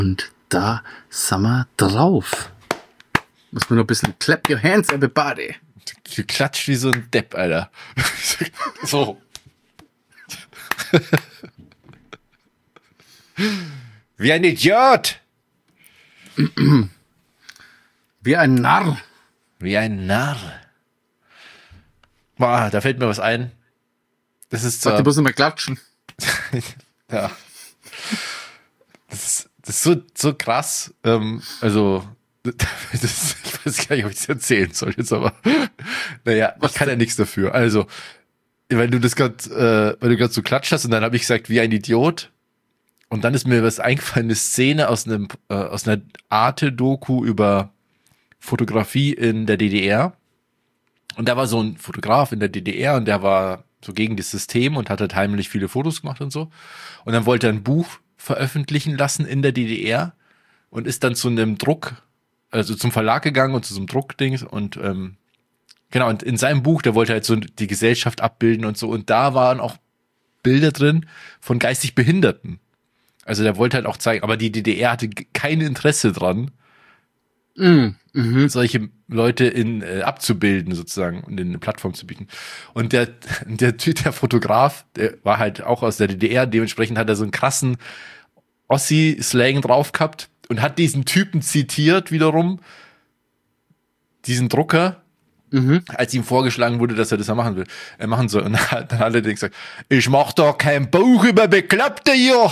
Und da sind wir drauf. Muss man noch ein bisschen clap your hands, everybody. Du klatscht wie so ein Depp, Alter. So. Wie ein Idiot. Wie ein Narr. Wie ein Narr. Boah, da fällt mir was ein. Das ist Warte, muss mal klatschen. ja. Das ist so krass. Also, ich weiß gar nicht, ob ich das erzählen soll jetzt, aber naja, ich kann ja nichts dafür. Also, weil du gerade so klatscht hast und dann habe ich gesagt, wie ein Idiot. Und dann ist mir was eingefallen, eine Szene aus einer Arte-Doku über Fotografie in der DDR. Und da war so ein Fotograf in der DDR und der war so gegen das System und hat halt heimlich viele Fotos gemacht und so. Und dann wollte er ein Buch veröffentlichen lassen in der DDR und ist dann zu einem also zum Verlag gegangen und zu so einem Druckdings und genau, und in seinem Buch, der wollte halt so die Gesellschaft abbilden und so, und da waren auch Bilder drin von geistig Behinderten. Also der wollte halt auch zeigen, aber die DDR hatte kein Interesse dran, solche Leute abzubilden sozusagen und in eine Plattform zu bieten. Und der Fotograf, der war halt auch aus der DDR, dementsprechend hat er so einen krassen Ossi-Slang drauf gehabt und hat diesen Typen zitiert wiederum, diesen Drucker, als ihm vorgeschlagen wurde, dass er das machen soll. Und dann hat er gesagt, ich mach doch kein Buch über Bekloppte hier.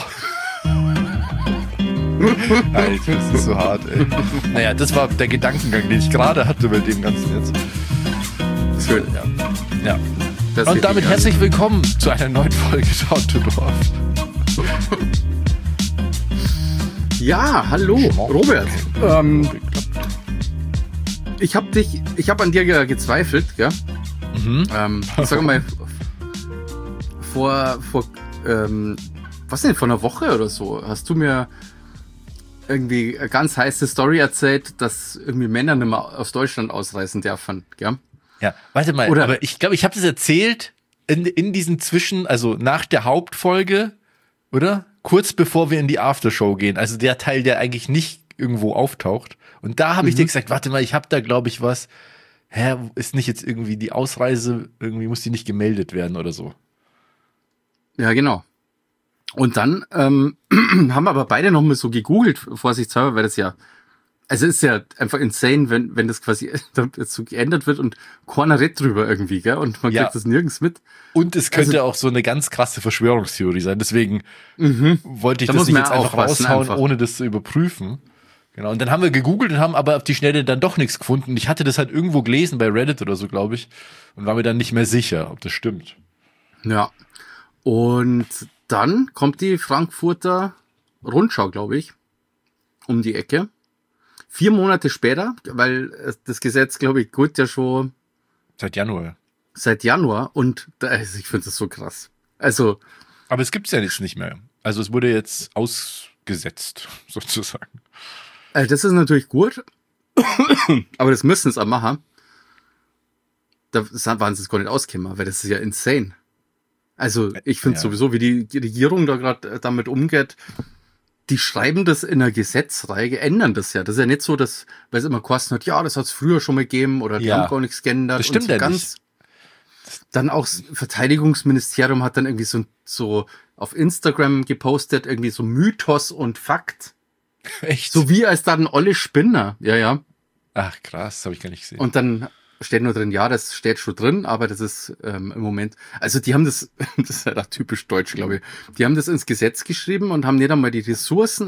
Alter, das ist so hart, ey. Naja, das war der Gedankengang, den ich gerade hatte bei dem Ganzen jetzt. Schön. Ja. Und damit herzlich willkommen zu einer neuen Folge Talk to Dorf. Ja, hallo, Robert. Ich habe an dir gezweifelt, gell? Ich sag mal, vor einer Woche oder so hast du mir irgendwie eine ganz heiße Story erzählt, dass irgendwie Männer nicht mehr aus Deutschland ausreisen dürfen, gell? Ja, warte mal, aber ich glaube, ich habe das erzählt in diesen also nach der Hauptfolge, oder? Kurz bevor wir in die Aftershow gehen, also der Teil, der eigentlich nicht irgendwo auftaucht. Und da habe ich dir gesagt, warte mal, ich habe da, glaube ich, was. Ist nicht jetzt irgendwie die Ausreise, irgendwie muss die nicht gemeldet werden oder so. Ja, genau. Und dann haben wir aber beide noch mal so gegoogelt, vorsichtshalber, weil das ja, also ist ja einfach insane, wenn das quasi so geändert wird und keiner redet drüber irgendwie, gell? Und man kriegt das nirgends mit. Und es könnte auch so eine ganz krasse Verschwörungstheorie sein. Deswegen wollte ich das nicht jetzt einfach raushauen, ohne das zu überprüfen. Genau. Und dann haben wir gegoogelt und haben aber auf die Schnelle dann doch nichts gefunden. Ich hatte das halt irgendwo gelesen bei Reddit oder so, glaube ich, und war mir dann nicht mehr sicher, ob das stimmt. Ja. Und dann kommt die Frankfurter Rundschau, glaube ich, um die Ecke. 4 Monate später, weil das Gesetz, glaube ich, gilt ja schon seit Januar. Und ich finde das so krass. Also, aber es gibt's ja jetzt nicht mehr. Also es wurde jetzt ausgesetzt, sozusagen. Das ist natürlich gut, aber das müssen sie auch machen. Da waren sie es gar nicht ausgekommen, weil das ist ja insane. Also ich finde sowieso, wie die Regierung da gerade damit umgeht, die schreiben das in einer Gesetzreihe, ändern das ja. Das ist ja nicht so, dass, weil es immer kosten hat, ja, das hat es früher schon mal gegeben oder die haben gar nichts geändert. Das stimmt und so ja ganz nicht. Dann auch das Verteidigungsministerium hat dann irgendwie so auf Instagram gepostet, irgendwie so Mythos und Fakt. Echt? So wie als dann Olle Spinner. Ja. Ach krass, habe ich gar nicht gesehen. Und dann steht nur drin, ja, das steht schon drin, aber das ist im Moment, also die haben das ist halt auch typisch deutsch, glaube ich, die haben das ins Gesetz geschrieben und haben nicht einmal die Ressourcen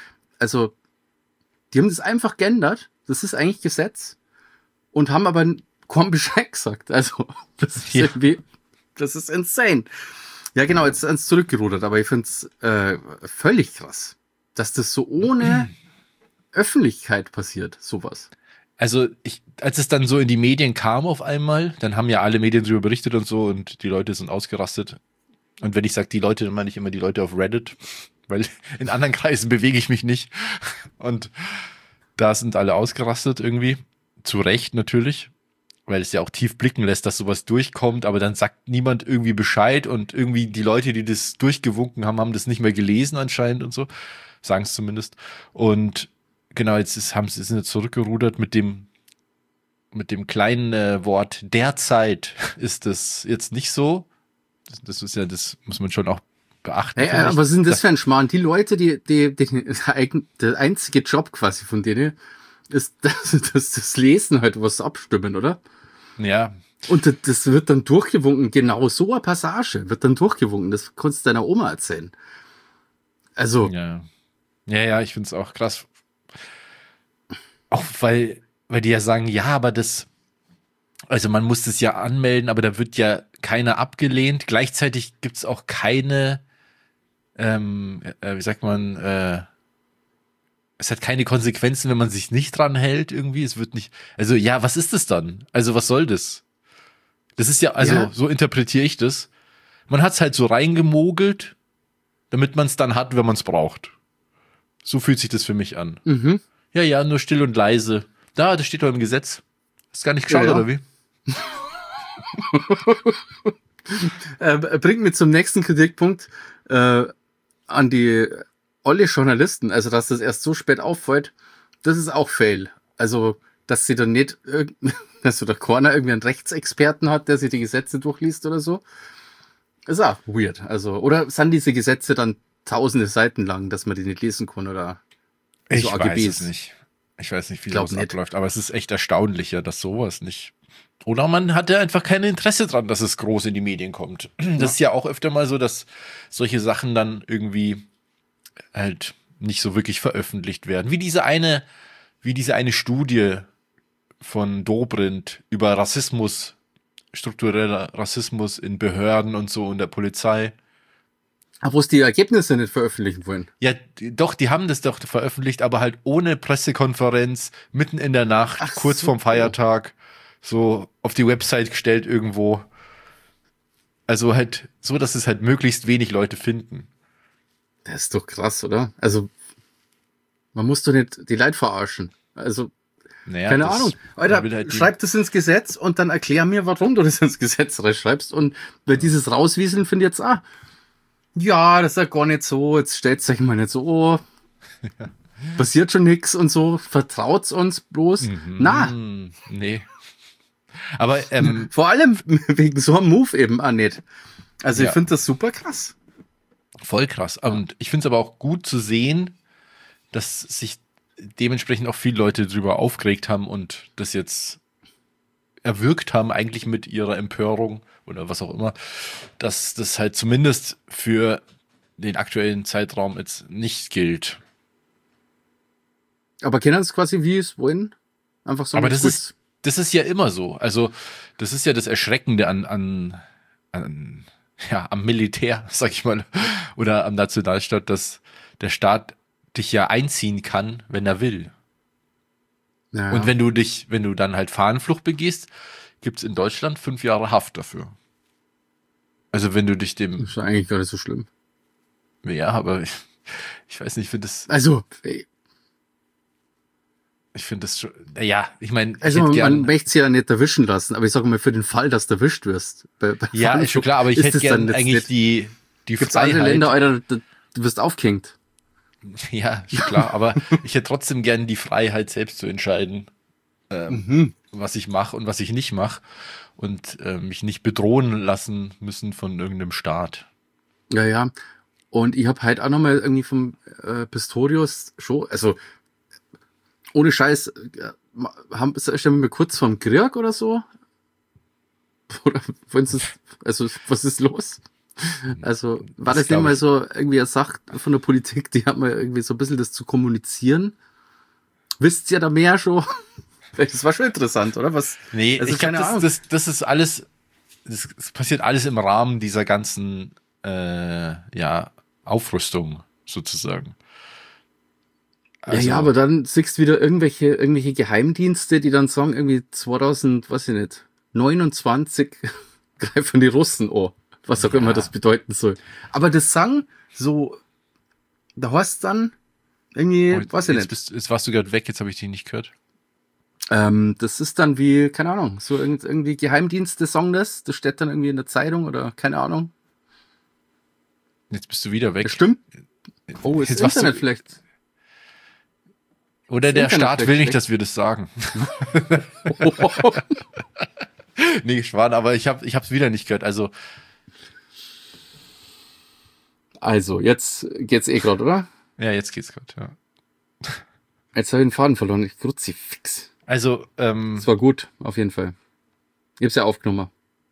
die haben das einfach geändert, das ist eigentlich Gesetz, und haben aber kaum Bescheid gesagt, also das ist irgendwie, das ist insane. Ja genau, jetzt ist es zurückgerudert, aber ich finde es völlig krass, dass das so ohne Öffentlichkeit passiert, sowas. Also als es dann so in die Medien kam auf einmal, dann haben ja alle Medien darüber berichtet und so und die Leute sind ausgerastet. Und wenn ich sage die Leute, dann meine ich immer die Leute auf Reddit, weil in anderen Kreisen bewege ich mich nicht. Und da sind alle ausgerastet irgendwie. Zu Recht natürlich, weil es ja auch tief blicken lässt, dass sowas durchkommt, aber dann sagt niemand irgendwie Bescheid und irgendwie die Leute, die das durchgewunken haben, haben das nicht mehr gelesen anscheinend und so. sagen es zumindest. Und genau, sind sie zurückgerudert mit dem kleinen Wort derzeit ist das jetzt nicht so. Das muss man schon auch beachten. Hey, aber was sind das für ein Schmarrn? Die Leute, der einzige Job quasi von denen ist das Lesen halt was abstimmen, oder? Ja. Und das wird dann durchgewunken, genau so eine Passage wird dann durchgewunken. Das kannst du deiner Oma erzählen. Also. Ja, ich find's auch krass. Auch weil die ja sagen, ja, aber also man muss das ja anmelden, aber da wird ja keiner abgelehnt. Gleichzeitig gibt's auch keine, wie sagt man, es hat keine Konsequenzen, wenn man sich nicht dran hält irgendwie. Es wird nicht, also ja, was ist das dann? Also was soll das? Das ist ja, also so interpretiere ich das. Man hat's halt so reingemogelt, damit man es dann hat, wenn man es braucht. So fühlt sich das für mich an. Mhm. Ja, nur still und leise. Das steht doch im Gesetz. Ist gar nicht geschaut, oder wie? Bringt mich zum nächsten Kritikpunkt an die alle Journalisten, also dass das erst so spät auffällt, das ist auch Fail. Also, dass sie dann nicht, dass so der Corner irgendwie einen Rechtsexperten hat, der sich die Gesetze durchliest oder so. Ist auch weird. Also, oder sind diese Gesetze dann tausende Seiten lang, dass man die nicht lesen kann oder so AGBs? Weiß es nicht. Ich weiß nicht, wie das abläuft, aber es ist echt erstaunlicher, dass sowas nicht. Oder man hatte einfach kein Interesse dran, dass es groß in die Medien kommt. Das ist ja auch öfter mal so, dass solche Sachen dann irgendwie halt nicht so wirklich veröffentlicht werden. Wie diese eine Studie von Dobrindt über Rassismus, struktureller Rassismus in Behörden und so und der Polizei. Aber wo es die Ergebnisse nicht veröffentlichen wollen. Ja, doch, die haben das doch veröffentlicht, aber halt ohne Pressekonferenz, mitten in der Nacht, kurz vorm Feiertag, so auf die Website gestellt irgendwo. Also halt so, dass es halt möglichst wenig Leute finden. Das ist doch krass, oder? Also, man muss doch nicht die Leute verarschen. Also, keine Ahnung. Alter, halt schreib das ins Gesetz und dann erklär mir, warum du das ins Gesetz reinschreibst. Und bei dieses Rauswieseln finde ich jetzt, ja, das ist ja gar nicht so, jetzt stellt's euch mal nicht so, passiert schon nix und so, vertraut's uns bloß. Nee. Aber vor allem wegen so einem Move eben auch nicht. Also ich finde das super krass. Voll krass. Und ich finde es aber auch gut zu sehen, dass sich dementsprechend auch viele Leute drüber aufgeregt haben und das jetzt erwürgt haben, eigentlich mit ihrer Empörung oder was auch immer, dass das halt zumindest für den aktuellen Zeitraum jetzt nicht gilt. Aber kennen es quasi, wie es wollen? Einfach so. Aber das ist ja immer so. Also, das ist ja das Erschreckende am Militär, sag ich mal, oder am Nationalstaat, dass der Staat dich ja einziehen kann, wenn er will. Ja. Und wenn du dann halt Fahnenflucht begehst, gibt's in Deutschland 5 Jahre Haft dafür. Also wenn du dich dem... Das ist eigentlich gar nicht so schlimm. Ja, aber ich weiß nicht, ich finde das... Also... Ich finde das schon... Ja, ich meine... Also man möchte es ja nicht erwischen lassen, aber ich sage mal, für den Fall, dass du erwischt wirst. Bei ja, ist schon klar, aber ich hätte gerne eigentlich die Gibt's Freiheit... andere Länder, Alter, du wirst aufgehängt. Ja, ist klar, aber ich hätte trotzdem gerne die Freiheit, selbst zu entscheiden, was ich mache und was ich nicht mache und mich nicht bedrohen lassen müssen von irgendeinem Staat. Ja. Und ich habe halt auch nochmal irgendwie vom Pistorius schon, also ohne Scheiß, stellen wir mir kurz vorm Krieg oder so? Oder also was ist los? Also war das nicht mal so irgendwie eine Sache von der Politik, die hat mal irgendwie so ein bisschen das zu kommunizieren? Wisst ihr da mehr schon? Das war schon interessant, oder? Was? Nee, also ich glaube, das ist alles, das passiert alles im Rahmen dieser ganzen Aufrüstung sozusagen. Also, ja, aber dann siehst du wieder irgendwelche Geheimdienste, die dann sagen, irgendwie 2029 greifen die Russen an. Was auch immer das bedeuten soll. Aber das sagen so, da heißt dann irgendwie, weiß ich nicht. Jetzt warst du gerade weg, jetzt habe ich dich nicht gehört. Das ist dann wie, keine Ahnung, so irgendwie Geheimdienste sagen das steht dann irgendwie in der Zeitung oder keine Ahnung. Jetzt bist du wieder weg. Das stimmt. Oh, ist das Internet vielleicht? Oder der Staat will nicht, dass wir das sagen. Nee, Schwan, aber ich hab's wieder nicht gehört. Also, jetzt geht's gerade, oder? Ja, jetzt geht's gerade, ja. Jetzt habe ich den Faden verloren. Ich kruzifix. Also, das war gut, auf jeden Fall. Ich hab's ja aufgenommen.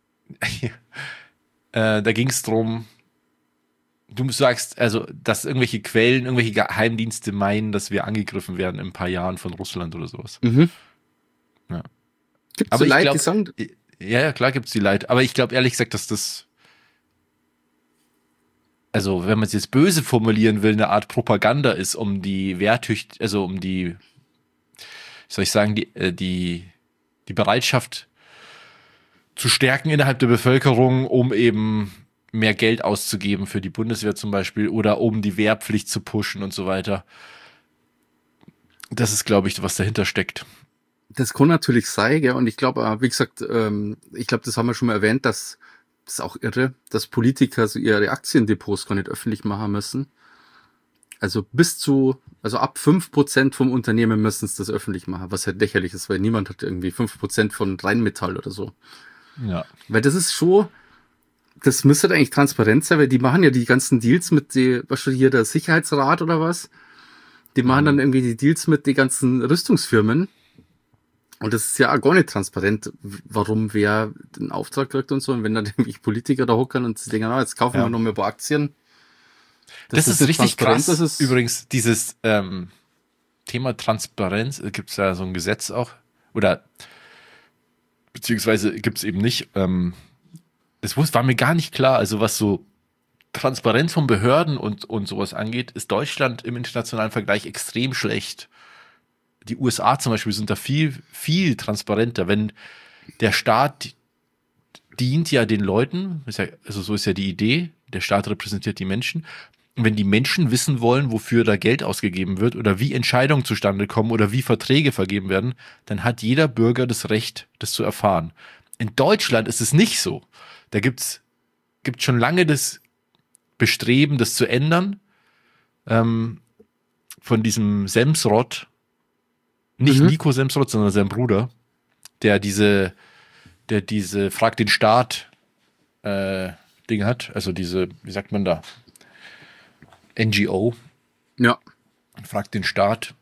Da ging's drum, du sagst, also, dass irgendwelche Quellen, irgendwelche Geheimdienste meinen, dass wir angegriffen werden in ein paar Jahren von Russland oder sowas. Mhm. Ja. Gibt's so Leute, die sagen? Ja, klar gibt's die Leute. Aber ich glaube ehrlich gesagt, dass das, also wenn man es jetzt böse formulieren will, eine Art Propaganda ist, um die wie soll ich sagen, die Bereitschaft zu stärken innerhalb der Bevölkerung, um eben mehr Geld auszugeben für die Bundeswehr zum Beispiel oder um die Wehrpflicht zu pushen und so weiter. Das ist, glaube ich, was dahinter steckt. Das kann natürlich sein, gell? Und ich glaube, wie gesagt, ich glaube, das haben wir schon mal erwähnt, dass das ist auch irre, dass Politiker so ihre Aktiendepots gar nicht öffentlich machen müssen. Also ab 5% vom Unternehmen müssen es das öffentlich machen, was halt lächerlich ist, weil niemand hat irgendwie 5% von Rheinmetall oder so. Ja. Weil das ist schon, das müsste halt eigentlich transparent sein, weil die machen ja die ganzen Deals mit was schon hier, der Sicherheitsrat oder was? Die machen dann irgendwie die Deals mit den ganzen Rüstungsfirmen. Und das ist ja auch gar nicht transparent, warum wer den Auftrag kriegt und so. Und wenn dann irgendwie Politiker da hocken und sie denken, jetzt kaufen wir noch mehr ein paar Aktien. Das ist richtig krass. Übrigens, dieses Thema Transparenz, gibt es da so ein Gesetz auch, oder beziehungsweise gibt es eben nicht. Das war mir gar nicht klar. Also was so Transparenz von Behörden und sowas angeht, ist Deutschland im internationalen Vergleich extrem schlecht. Die USA zum Beispiel sind da viel, viel transparenter. Wenn der Staat dient ja den Leuten, also so ist ja die Idee, der Staat repräsentiert die Menschen. Und wenn die Menschen wissen wollen, wofür da Geld ausgegeben wird oder wie Entscheidungen zustande kommen oder wie Verträge vergeben werden, dann hat jeder Bürger das Recht, das zu erfahren. In Deutschland ist es nicht so. Da gibt's schon lange das Bestreben, das zu ändern, von diesem Semsrott, nicht Nico Semsrott, sondern sein Bruder, der diese Frag den Staat Ding hat, also diese, wie sagt man da, NGO. Ja. Frag den Staat.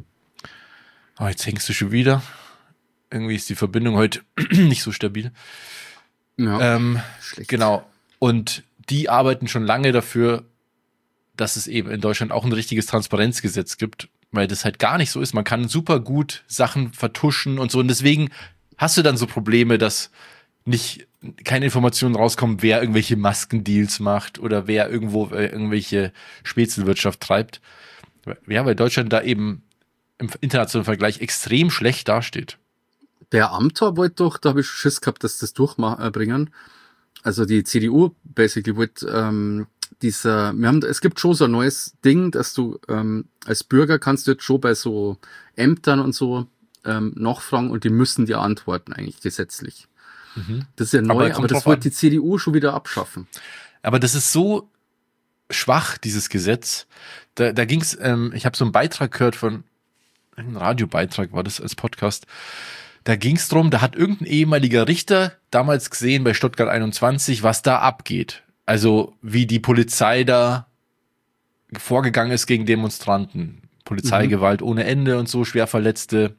Oh, jetzt hängst du schon wieder. Irgendwie ist die Verbindung heute nicht so stabil. Ja, schlecht. Genau. Und die arbeiten schon lange dafür, dass es eben in Deutschland auch ein richtiges Transparenzgesetz gibt, weil das halt gar nicht so ist. Man kann super gut Sachen vertuschen und so. Und deswegen hast du dann so Probleme, dass keine Informationen rauskommen, wer irgendwelche Maskendeals macht oder wer irgendwo irgendwelche Spätzelwirtschaft treibt. Ja, weil Deutschland da eben im internationalen Vergleich extrem schlecht dasteht. Der Amthor wollte doch, da habe ich Schiss gehabt, dass das durchbringen. Also die CDU basically wollte es gibt schon so ein neues Ding, dass du als Bürger kannst du jetzt schon bei so Ämtern und so nachfragen und die müssen dir antworten eigentlich gesetzlich. Das ist ja neu, aber das wollte die CDU schon wieder abschaffen. Aber das ist so schwach, dieses Gesetz. Da ging's, ich habe so einen Beitrag gehört ein Radiobeitrag war das als Podcast. Da ging's drum, da hat irgendein ehemaliger Richter damals gesehen bei Stuttgart 21, was da abgeht. Also wie die Polizei da vorgegangen ist gegen Demonstranten. Polizeigewalt ohne Ende und so, Schwerverletzte.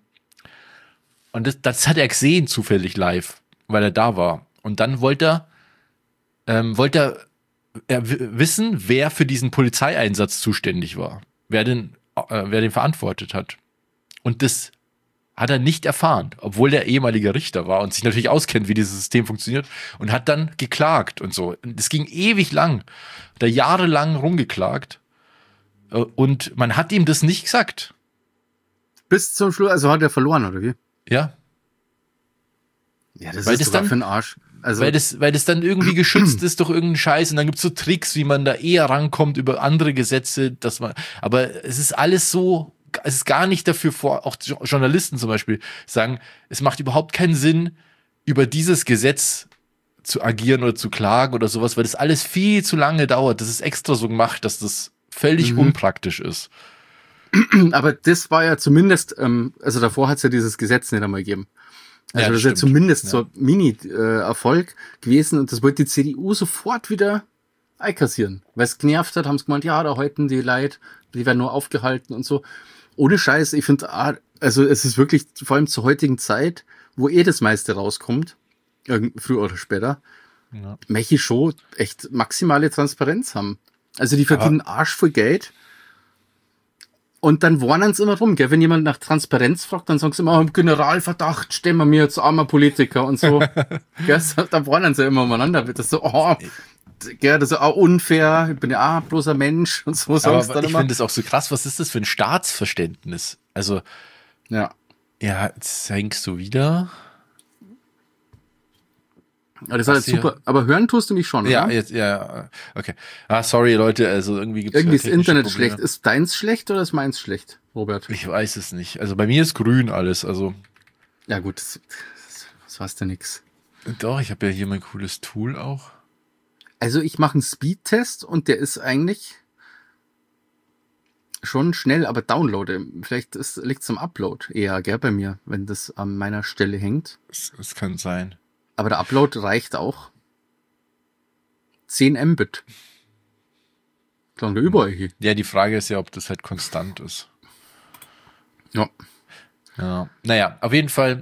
Und das hat er gesehen zufällig live, weil er da war. Und dann wollte er wissen, wer für diesen Polizeieinsatz zuständig war. Wer den verantwortet hat. Und das hat er nicht erfahren, obwohl der ehemalige Richter war und sich natürlich auskennt, wie dieses System funktioniert, und hat dann geklagt und so. Das ging ewig lang. Hat er jahrelang rumgeklagt und man hat ihm das nicht gesagt. Bis zum Schluss, also hat er verloren, oder wie? Ja. Ja, das ist sogar für den Arsch. Also weil das dann irgendwie geschützt ist durch irgendeinen Scheiß und dann gibt's so Tricks, wie man da eher rankommt über andere Gesetze, aber es ist alles so, es ist gar nicht dafür auch Journalisten zum Beispiel sagen, es macht überhaupt keinen Sinn, über dieses Gesetz zu agieren oder zu klagen oder sowas, weil das alles viel zu lange dauert. Das ist extra so gemacht, dass das völlig unpraktisch ist. Aber das war ja zumindest, also davor hat es ja dieses Gesetz nicht einmal gegeben. Also Ja, das das ist ja stimmt. zumindest Ja. so ein Mini-Erfolg gewesen und das wollte die CDU sofort wieder einkassieren. Weil es genervt hat, haben sie gemeint, ja, da halten die Leute, die werden nur aufgehalten und so. Ohne Scheiß, ich finde, also es ist wirklich, vor allem zur heutigen Zeit, wo das meiste rauskommt, früher oder später, Ja. möchte ich schon echt maximale Transparenz haben. Also die verdienen Arsch voll Geld und dann warnen sie immer rum, gell? Wenn jemand nach Transparenz fragt, dann sagen sie immer, im Generalverdacht stellen wir mir jetzt armer Politiker und so. Gell? Da warnen sie immer umeinander. Das ist so, gell, das ist auch unfair, ich bin ja auch bloß ein Mensch und so sagen sie Aber dann ich immer. finde es auch so krass, was ist das für ein Staatsverständnis? Also, Ja. ja, jetzt hängst du wieder. Aber das ist halt hier? super. Aber hören tust du mich schon, Ja, oder? jetzt, ja, okay. Sorry, Leute, also irgendwie gibt's Irgendwie ist das technische Internet Probleme. schlecht. Ist deins schlecht oder ist meins schlecht, Robert? Ich weiß es nicht. Also bei mir ist grün alles, also. Ja gut, das war's ja nix. Doch, ich habe ja hier mein cooles Tool auch. Also ich mache einen Speedtest und der ist eigentlich schon schnell, aber Download. Vielleicht liegt es am Upload eher, gell, bei mir, wenn das an meiner Stelle hängt. Es kann sein. Aber der Upload reicht auch. 10 Mbit. Klang da überall hier. Ja, die Frage ist ja, ob das halt konstant ist. Ja. Ja. Naja, auf jeden Fall.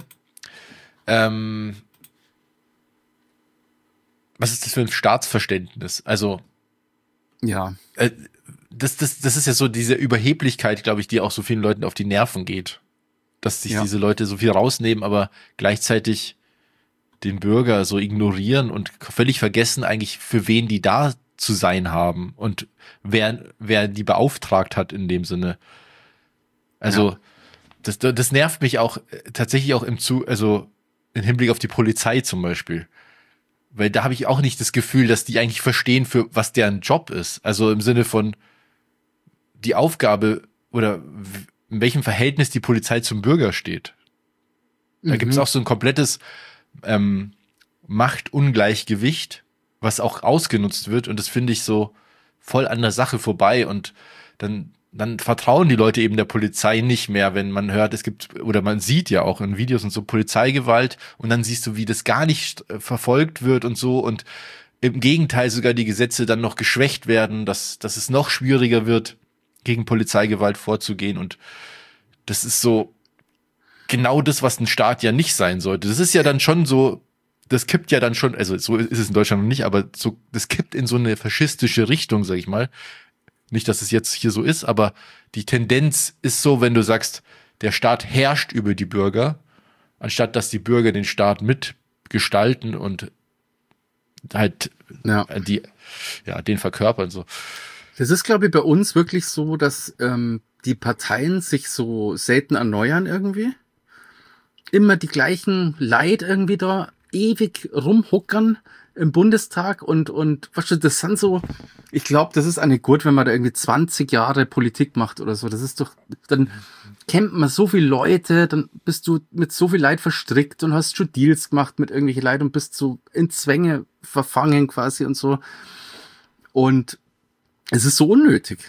Was ist das für ein Staatsverständnis? Also, Ja. das ist ja so diese Überheblichkeit, glaube ich, die auch so vielen Leuten auf die Nerven geht. Dass sich diese Leute so viel rausnehmen, aber gleichzeitig den Bürger so ignorieren und völlig vergessen eigentlich, für wen die da zu sein haben und wer die beauftragt hat in dem Sinne. Also, das nervt mich auch tatsächlich auch also im Hinblick auf die Polizei zum Beispiel. Weil da habe ich auch nicht das Gefühl, dass die eigentlich verstehen, für was deren Job ist. Also im Sinne von die Aufgabe oder in welchem Verhältnis die Polizei zum Bürger steht. Da gibt es auch so ein komplettes Machtungleichgewicht, was auch ausgenutzt wird. Und das finde ich so voll an der Sache vorbei. Und dann vertrauen die Leute eben der Polizei nicht mehr, wenn man hört, es gibt, oder man sieht ja auch in Videos und so Polizeigewalt und dann siehst du, wie das gar nicht verfolgt wird und so und im Gegenteil sogar die Gesetze dann noch geschwächt werden, dass es noch schwieriger wird, gegen Polizeigewalt vorzugehen und das ist so genau das, was ein Staat ja nicht sein sollte. Das ist ja dann schon so, das kippt ja dann schon, also so ist es in Deutschland noch nicht, aber so, das kippt in so eine faschistische Richtung, sag ich mal. Nicht, dass es jetzt hier so ist, aber die Tendenz ist so, wenn du sagst, der Staat herrscht über die Bürger, anstatt dass die Bürger den Staat mitgestalten und halt den verkörpern so. Das ist, glaube ich, bei uns wirklich so, dass die Parteien sich so selten erneuern irgendwie. Immer die gleichen Leute irgendwie da ewig rumhuckern im Bundestag und weißt du, das sind so, ich glaube, das ist eine gut, wenn man da irgendwie 20 Jahre Politik macht oder so. Das ist doch, dann kennt man so viele Leute, dann bist du mit so viel Leid verstrickt und hast schon Deals gemacht mit irgendwelchen Leuten und bist so in Zwänge verfangen quasi und so. Und es ist so unnötig.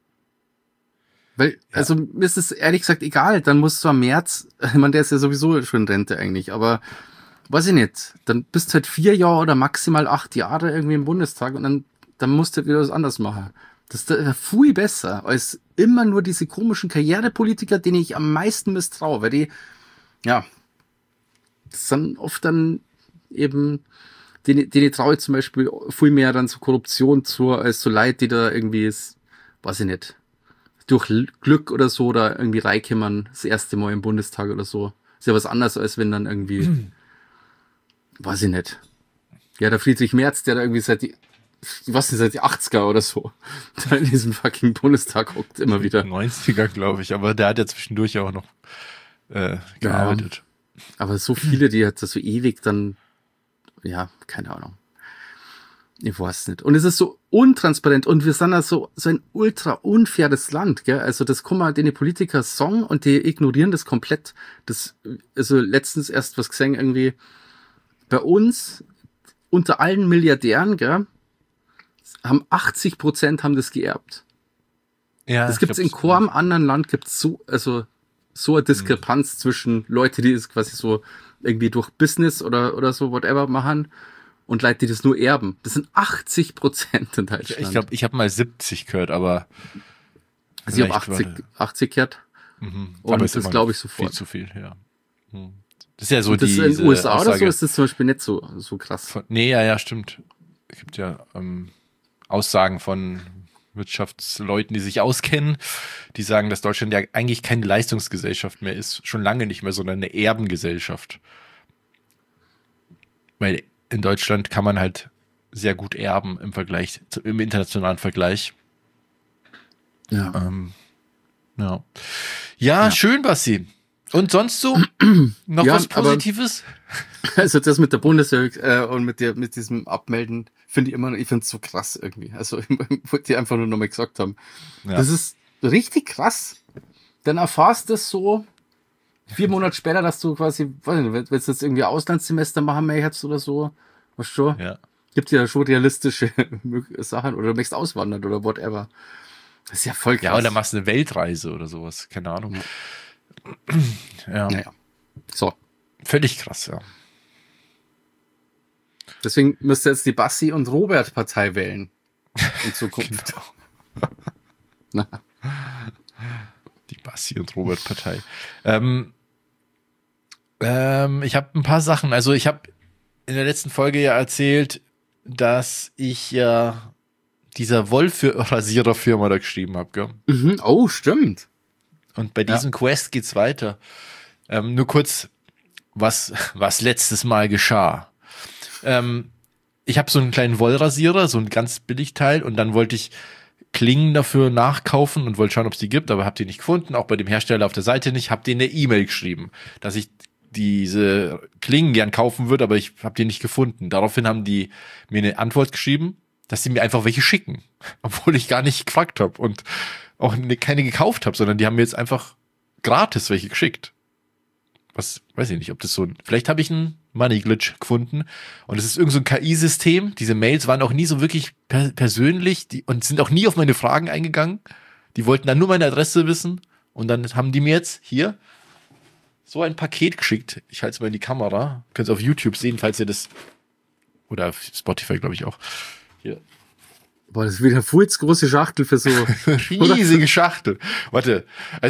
Weil, also mir ist es ehrlich gesagt egal, dann muss zwar Merz, ich meine, der ist ja sowieso schon in Rente eigentlich, aber weiß ich nicht, dann bist du halt 4 Jahre oder maximal 8 Jahre irgendwie im Bundestag und dann musst du wieder was anderes machen. Das ist viel besser, als immer nur diese komischen Karrierepolitiker, denen ich am meisten misstraue, weil die, ja, das sind oft dann eben, denen traue ich zum Beispiel viel mehr dann so Korruption zu, als so Leute, die da irgendwie, weiß ich nicht, durch Glück oder so da irgendwie reinkommen, das erste Mal im Bundestag oder so. Ist ja was anderes, als wenn dann irgendwie, weiß ich nicht. Ja, der Friedrich Merz, der da irgendwie seit die 80er oder so, da in diesem fucking Bundestag hockt, immer wieder. 90er, glaube ich, aber der hat ja zwischendurch auch noch gearbeitet. Ja, aber so viele, die hat das so ewig dann, ja, keine Ahnung. Ich weiß nicht. Und es ist so untransparent und wir sind ja so ein ultra unfaires Land, gell? Also das kann man den Politiker sagen und die ignorieren das komplett. Also letztens erst was gesehen, irgendwie bei uns unter allen Milliardären, gell, haben 80% haben das geerbt. Ja, das gibt's in keinem anderen Land, gibt's so eine Diskrepanz zwischen Leute, die es quasi so irgendwie durch Business oder so whatever machen und Leute, die das nur erben. Das sind 80% in Deutschland. Ich glaube, ich habe mal 70 gehört, aber also ich habe 80 gehört. Und aber das ist, glaube ich, sofort. Viel zu viel, ja. Das ist ja so und das diese in den USA Aussage, oder so ist das zum Beispiel nicht so krass. ja, stimmt. Es gibt ja Aussagen von Wirtschaftsleuten, die sich auskennen, die sagen, dass Deutschland ja eigentlich keine Leistungsgesellschaft mehr ist, schon lange nicht mehr, sondern eine Erbengesellschaft. Weil in Deutschland kann man halt sehr gut erben im internationalen Vergleich. Ja. Ja, schön, Basti. Und sonst so? Noch was Positives? Also das mit der Bundeswehr und mit diesem Abmelden finde ich finde es so krass irgendwie. Also ich wollte dir einfach nur nochmal gesagt haben. Ja. Das ist richtig krass. Dann erfahrst du das so 4 Monate später, dass du quasi, weiß nicht, wenn du jetzt irgendwie Auslandssemester machen möchtest oder so, weißt du schon? Ja. Gibt ja schon realistische Sachen oder du möchtest auswandern oder whatever. Das ist ja voll krass. Ja, oder machst eine Weltreise oder sowas, keine Ahnung. Ja. Naja. So. Völlig krass, ja. Deswegen müsst ihr jetzt die Bassi- und Robert-Partei wählen. In Zukunft. Genau. Die Bassi- und Robert-Partei. Ich habe ein paar Sachen. Also ich habe in der letzten Folge ja erzählt, dass ich ja dieser Wolf-Rasierer-Firma da geschrieben habe, gell? Mhm. Oh, stimmt. Und bei diesem Quest geht's weiter. Nur kurz, was letztes Mal geschah. Ich habe so einen kleinen Wollrasierer, so ein ganz Billigteil, und dann wollte ich Klingen dafür nachkaufen und wollte schauen, ob es die gibt, aber habe die nicht gefunden, auch bei dem Hersteller auf der Seite nicht. Habe denen eine E-Mail geschrieben, dass ich diese Klingen gern kaufen würde, aber ich habe die nicht gefunden. Daraufhin haben die mir eine Antwort geschrieben, dass sie mir einfach welche schicken, obwohl ich gar nicht gefragt habe und auch keine gekauft habe, sondern die haben mir jetzt einfach gratis welche geschickt. Was, weiß ich nicht, ob das so vielleicht habe ich einen Money Glitch gefunden und es ist irgend so ein KI-System. Diese Mails waren auch nie so wirklich persönlich und sind auch nie auf meine Fragen eingegangen. Die wollten dann nur meine Adresse wissen und dann haben die mir jetzt hier so ein Paket geschickt. Ich halte es mal in die Kamera. Könnt ihr auf YouTube sehen, falls ihr das, oder auf Spotify, glaube ich auch. Hier. Boah, das ist wieder eine furzgroße Schachtel für so. Riesige Schachtel. Warte.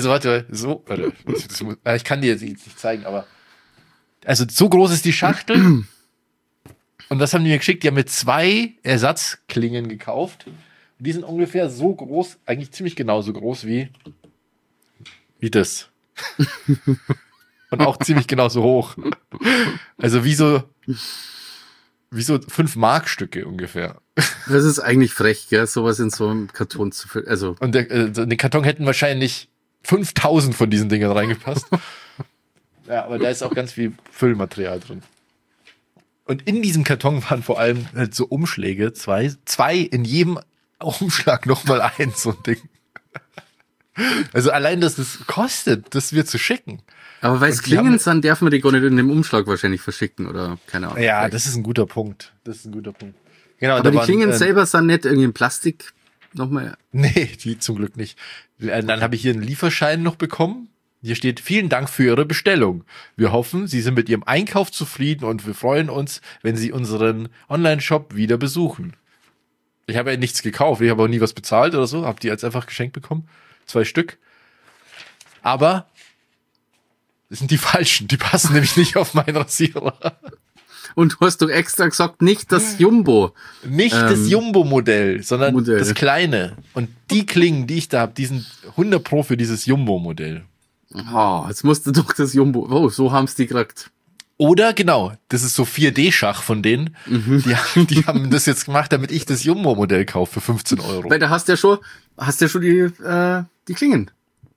Ich kann dir jetzt nicht zeigen, aber. Also, so groß ist die Schachtel. Und das haben die mir geschickt. Die haben mir 2 Ersatzklingen gekauft. Und die sind ungefähr so groß, eigentlich ziemlich genauso groß wie das. Und auch ziemlich genauso hoch. Also, wie so 5-Mark-Stücke ungefähr. Das ist eigentlich frech, gell, sowas in so einem Karton zu füllen. Also. Und in den Karton hätten wahrscheinlich 5000 von diesen Dingern reingepasst. Ja, aber da ist auch ganz viel Füllmaterial drin. Und in diesem Karton waren vor allem halt so Umschläge, zwei in jedem Umschlag nochmal so ein Ding. Also allein, dass das kostet, das wir zu schicken. Aber weil es Klingen sind, dürfen wir die gar nicht in dem Umschlag wahrscheinlich verschicken oder keine Ahnung. Ja, das ist ein guter Punkt. Genau, aber die Klingen selber sind nicht irgendwie in Plastik nochmal. Nee, die zum Glück nicht. Dann habe ich hier einen Lieferschein noch bekommen. Hier steht: Vielen Dank für Ihre Bestellung. Wir hoffen, Sie sind mit Ihrem Einkauf zufrieden und wir freuen uns, wenn Sie unseren Online-Shop wieder besuchen. Ich habe ja nichts gekauft, ich habe auch nie was bezahlt oder so, habe die jetzt einfach geschenkt bekommen. 2 Stück. Aber das sind die falschen, die passen nämlich nicht auf meinen Rasierer. Und du hast doch extra gesagt, nicht das Jumbo. Nicht das Jumbo-Modell, sondern das kleine. Und die Klingen, die ich da habe, die sind 100% für dieses Jumbo-Modell. Oh, jetzt musste doch das Jumbo. Oh, so haben's die gekriegt. Oder genau, das ist so 4D-Schach von denen. Mhm. Die haben das jetzt gemacht, damit ich das Jumbo-Modell kaufe für 15 €. Weil da hast ja schon die Klingen.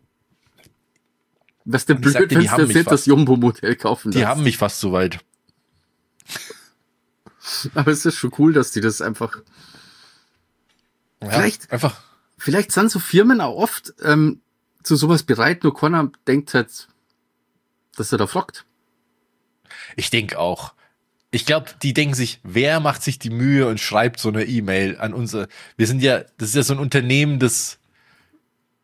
Was der blöd ist, dass das Jumbo-Modell kaufen. Die haben mich fast so weit. Aber es ist schon cool, dass die das einfach. Ja, Vielleicht sind so Firmen auch oft zu sowas bereit, nur keiner denkt halt, dass er da fragt. Ich denke auch. Ich glaube, die denken sich, wer macht sich die Mühe und schreibt so eine E-Mail an das ist ja so ein Unternehmen, das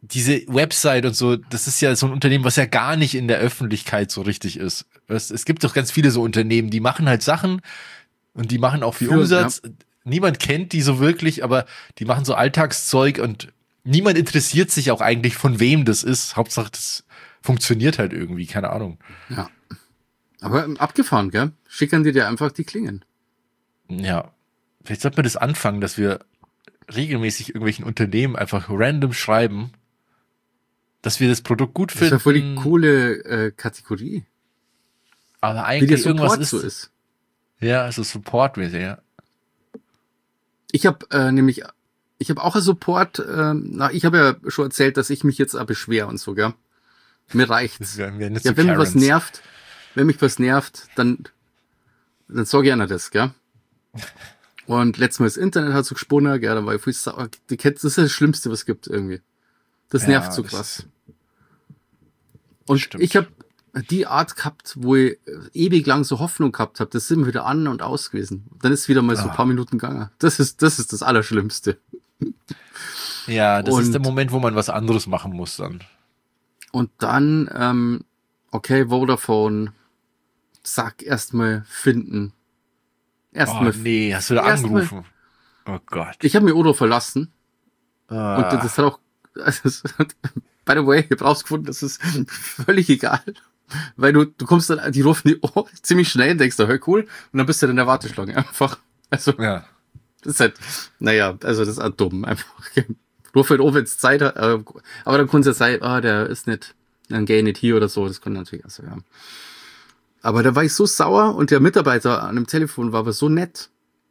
diese Website und so, das ist ja so ein Unternehmen, was ja gar nicht in der Öffentlichkeit so richtig ist. Es gibt doch ganz viele so Unternehmen, die machen halt Sachen und die machen auch viel Umsatz. Ja. Niemand kennt die so wirklich, aber die machen so Alltagszeug und niemand interessiert sich auch eigentlich, von wem das ist. Hauptsache, das funktioniert halt irgendwie, keine Ahnung. Ja. Aber abgefahren, gell? Schickern die dir einfach die Klingen. Ja. Vielleicht sollte man das anfangen, dass wir regelmäßig irgendwelchen Unternehmen einfach random schreiben, dass wir das Produkt gut finden. Das ist ja voll die coole Kategorie. Aber eigentlich wie der irgendwas Support so ist. Ja, also Support-mäßig, ja. Ich habe ich habe auch einen Support, ich habe ja schon erzählt, dass ich mich jetzt beschwere und so, gell? Mir reicht's. Ja, wenn mich was nervt, dann sag ich einer das, gell? Und letztes Mal das Internet hat so gesponnen, gell, da war ich voll sauer. Das ist das Schlimmste, was es gibt irgendwie. Das nervt so krass. Und ich habe die Art gehabt, wo ich ewig lang so Hoffnung gehabt habe, das ist immer wieder an und aus gewesen. Dann ist wieder mal so ein paar Minuten gegangen. Das ist das Allerschlimmste. Ja, das ist der Moment, wo man was anderes machen muss dann. Und dann, okay, Vodafone, zack, erstmal finden. Nee, hast du da angerufen? Oh Gott. Ich habe mir Odo verlassen. Und das hat auch, by the way, ich habe rausgefunden, das ist völlig egal. Weil du kommst dann, die rufen die ziemlich schnell, denkst du, hey, cool, und dann bist du in der Warteschlange einfach. Also, ja. Das ist halt, das ist halt dumm, einfach. Ruf halt wenn es Zeit hat, aber dann kann es ja sein, der ist nicht, dann geh nicht hier oder so, das kann natürlich, also, ja. Aber da war ich so sauer und der Mitarbeiter an dem Telefon war aber so nett,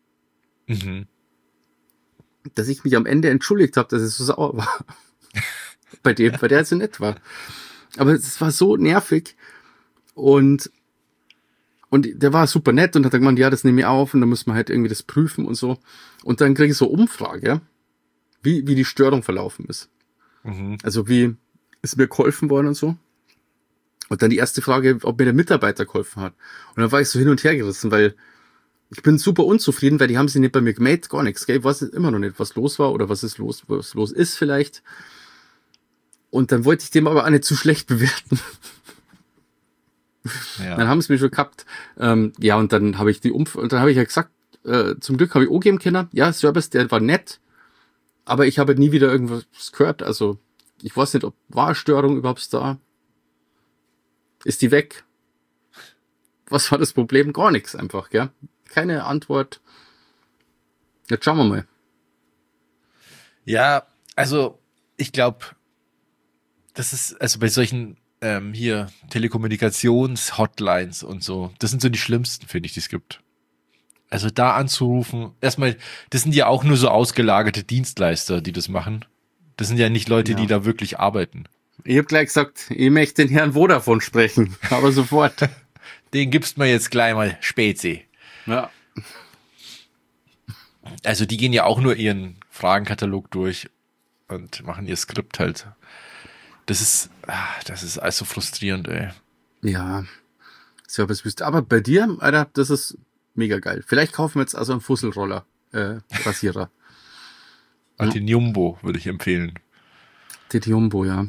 dass ich mich am Ende entschuldigt habe, dass ich so sauer war. Bei dem, weil der halt so nett war. Aber es war so nervig und der war super nett und hat dann gemeint, ja, das nehme ich auf und dann muss man halt irgendwie das prüfen und so. Und dann kriege ich so Umfrage, wie die Störung verlaufen ist. Also wie ist mir geholfen worden und so. Und dann die erste Frage, ob mir der Mitarbeiter geholfen hat. Und dann war ich so hin und her gerissen, weil ich bin super unzufrieden, weil die haben sich nicht bei mir gemeldet, gar nichts. Gell? Ich weiß immer noch nicht, was los war oder was los ist vielleicht. Und dann wollte ich dem aber auch nicht zu schlecht bewerten. Ja. Dann haben sie mich schon gehabt. Und dann habe ich und dann habe ich ja gesagt, zum Glück habe ich auch geben können. Ja, Service, der war nett, aber ich habe nie wieder irgendwas gehört. Also ich weiß nicht, ob war Störung überhaupt da. Ist die weg? Was war das Problem? Gar nichts einfach, gell? Keine Antwort. Jetzt schauen wir mal. Ja, also ich glaube, das ist, also bei solchen hier Telekommunikations-Hotlines und so, das sind so die schlimmsten, finde ich, die es gibt. Also da anzurufen, erstmal, das sind ja auch nur so ausgelagerte Dienstleister, die das machen. Das sind ja nicht Leute, die da wirklich arbeiten. Ich habe gleich gesagt, ich möchte den Herrn Vodafone sprechen, aber sofort. Den gibst mir jetzt gleich mal Spezi. Ja. Also die gehen ja auch nur ihren Fragenkatalog durch und machen ihr Skript halt. Das ist also frustrierend, ey. Ja. So, was wüsste. Aber bei dir, Alter, das ist mega geil. Vielleicht kaufen wir jetzt also einen Fusselroller, Rasierer. Den Jumbo würde ich empfehlen. Den Jumbo, ja.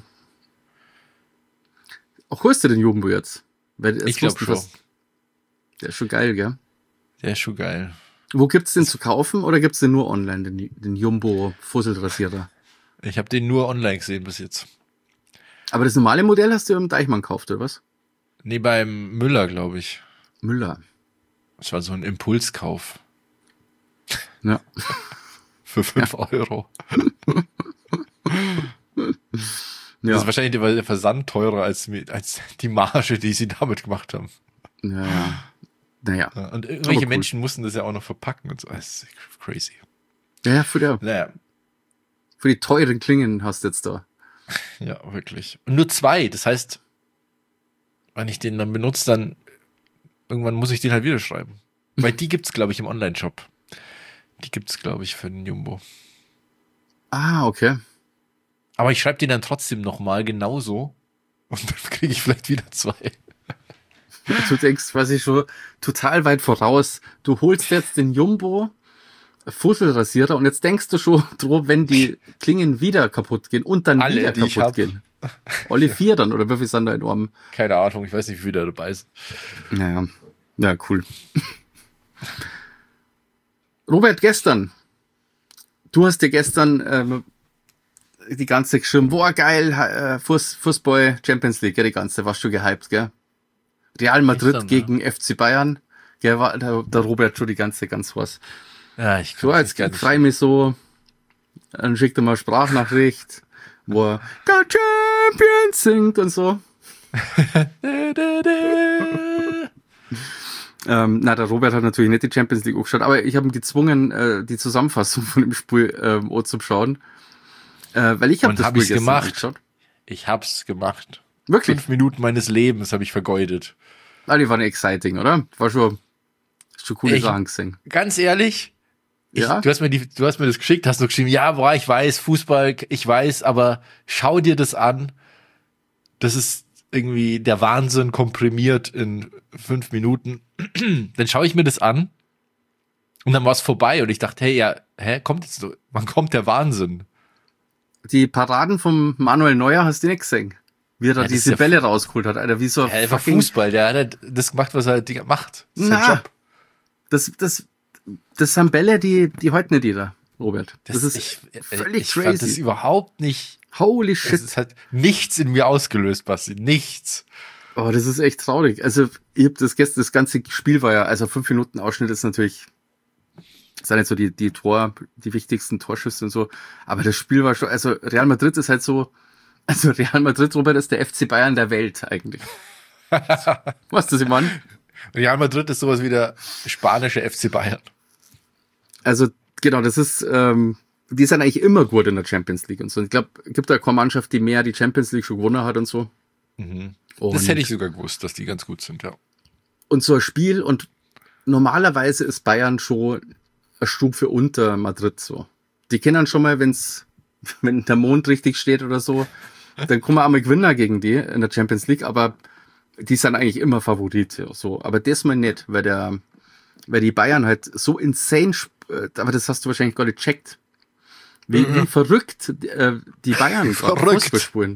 Auch holst du den Jumbo jetzt? Weil ich glaube schon. Der ist schon geil, gell? Der ist schon geil. Wo gibt's den zu kaufen oder gibt's den nur online, den Jumbo Fusselrasierer? Ich habe den nur online gesehen bis jetzt. Aber das normale Modell hast du im Deichmann gekauft, oder was? Nee, beim Müller, glaube ich. Müller. Das war so ein Impulskauf. Ja. Für 5 Euro. Ja. Das ist wahrscheinlich der Versand teurer als die Marge, die sie damit gemacht haben. Ja. Naja. Und irgendwelche Menschen mussten das ja auch noch verpacken und so. Das ist crazy. Ja, für die teuren Klingen hast du jetzt da. Ja, wirklich. Und nur 2. Das heißt, wenn ich den dann benutze, dann irgendwann muss ich den halt wieder schreiben. Weil die gibt's, glaube ich, im Online-Shop. Die gibt's, glaube ich, für den Jumbo. Ah, okay. Aber ich schreibe den dann trotzdem nochmal genauso. Und dann kriege ich vielleicht wieder 2. Du denkst, was ich schon total weit voraus. Du holst jetzt den Jumbo Fusselrasierer und jetzt denkst du schon drauf, wenn die Klingen wieder kaputt gehen und dann Alle, wieder die ich kaputt hab. gehen. Alle 4 dann, oder wie viel sind da in einem? Keine Ahnung, ich weiß nicht, wie viele da dabei sind. Naja, ja, cool. Robert, gestern, du hast dir gestern die ganze geschrieben, boah, geil, Fußball, Champions League, gell, die ganze, warst du gehypt, gell? Real Madrid Gestern, gegen FC Bayern, gell, war der Robert schon die ganze ganz was. Ja, ich So, jetzt freu mich so, dann schickt er mal Sprachnachricht, wo er The Champions singt und so. Der Robert hat natürlich nicht die Champions League angeschaut, aber ich habe ihn gezwungen, die Zusammenfassung von dem Spiel zu schauen. Weil ich habe das Spiel gestern angeschaut. Ich hab's gemacht. Wirklich? 5 Minuten meines Lebens habe ich vergeudet. Die waren exciting, oder? War schon coole Sachen gesehen. Ganz ehrlich, Ja? du hast mir das geschickt, hast du geschrieben, ja, boah, ich weiß, Fußball, ich weiß, aber schau dir das an. Das ist irgendwie der Wahnsinn komprimiert in 5 Minuten. Dann schaue ich mir das an und dann war es vorbei und ich dachte, wann kommt der Wahnsinn? Die Paraden vom Manuel Neuer hast du nicht gesehen. Wie er da diese Bälle rausgeholt hat, Alter, wie so Er war Fußball, der hat das gemacht, was er macht. Das ist sein Job. Das sind Bälle, die heute nicht jeder, Robert. Das ist völlig crazy. Ich fand das überhaupt nicht. Holy shit. Es hat nichts in mir ausgelöst, Basti. Nichts. Oh, das ist echt traurig. Also, ich hab das ganze Spiel war ja, also 5 Minuten Ausschnitt ist natürlich, sind nicht so die wichtigsten Torschüsse und so. Aber das Spiel war schon, also Real Madrid ist halt so, also Real Madrid, Robert, ist der FC Bayern der Welt eigentlich. Was das, ich meine? Real Madrid ist sowas wie der spanische FC Bayern. Also, genau, das ist, die sind eigentlich immer gut in der Champions League und so. Ich glaube, es gibt da keine Mannschaft, die mehr die Champions League schon gewonnen hat und so. Mhm. Das hätte ich sogar gewusst, dass die ganz gut sind, ja. Und so ein Spiel, und normalerweise ist Bayern schon eine Stufe unter Madrid so. Die kennen schon mal, wenn der Mond richtig steht oder so, dann kommen wir einmal Gewinner gegen die in der Champions League, aber die sind eigentlich immer Favorit, so. Aber das mal nicht, weil die Bayern halt so insane, aber das hast du wahrscheinlich gar nicht gecheckt, wie verrückt die Bayern gerade Fußball spielen.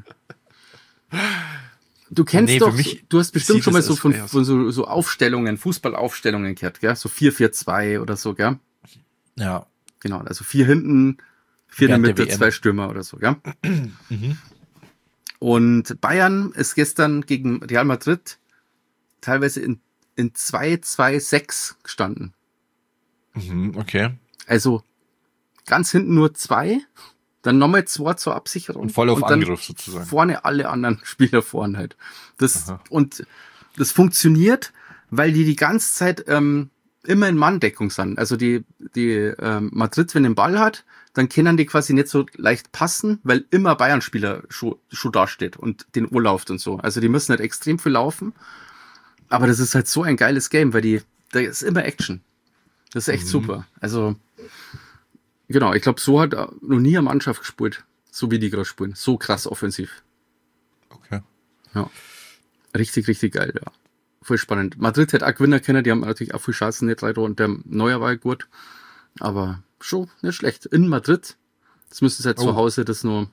Du kennst du hast bestimmt schon mal so von so Aufstellungen, Fußballaufstellungen gehört, gell? So 4-4-2 oder so, gell? Ja. Genau, also 4 hinten, 4 in der Mitte, 2 Stürmer oder so, gell? Mhm. Und Bayern ist gestern gegen Real Madrid teilweise in 2-2-6 gestanden. Mhm, okay. Also ganz hinten nur 2, dann nochmal 2 zur Absicherung. Und voll auf Angriff sozusagen. Vorne alle anderen Spieler vorne halt. Und das funktioniert, weil die ganze Zeit immer in Manndeckung sind. Also die Madrid, wenn den Ball hat, dann können die quasi nicht so leicht passen, weil immer Bayern-Spieler schon da steht und den Uhr läuft und so. Also die müssen halt extrem viel laufen. Aber das ist halt so ein geiles Game, weil da ist immer Action. Das ist echt super. Also, genau, ich glaube, so hat noch nie eine Mannschaft gespielt, so wie die gerade spielen. So krass offensiv. Okay. Ja. Richtig, richtig geil, ja. Voll spannend. Madrid hätte auch gewinnen können, die haben natürlich auch viel Chancen nicht leider und der Neuer war gut. Aber schon nicht schlecht. In Madrid, das müssen sie halt zu Hause das noch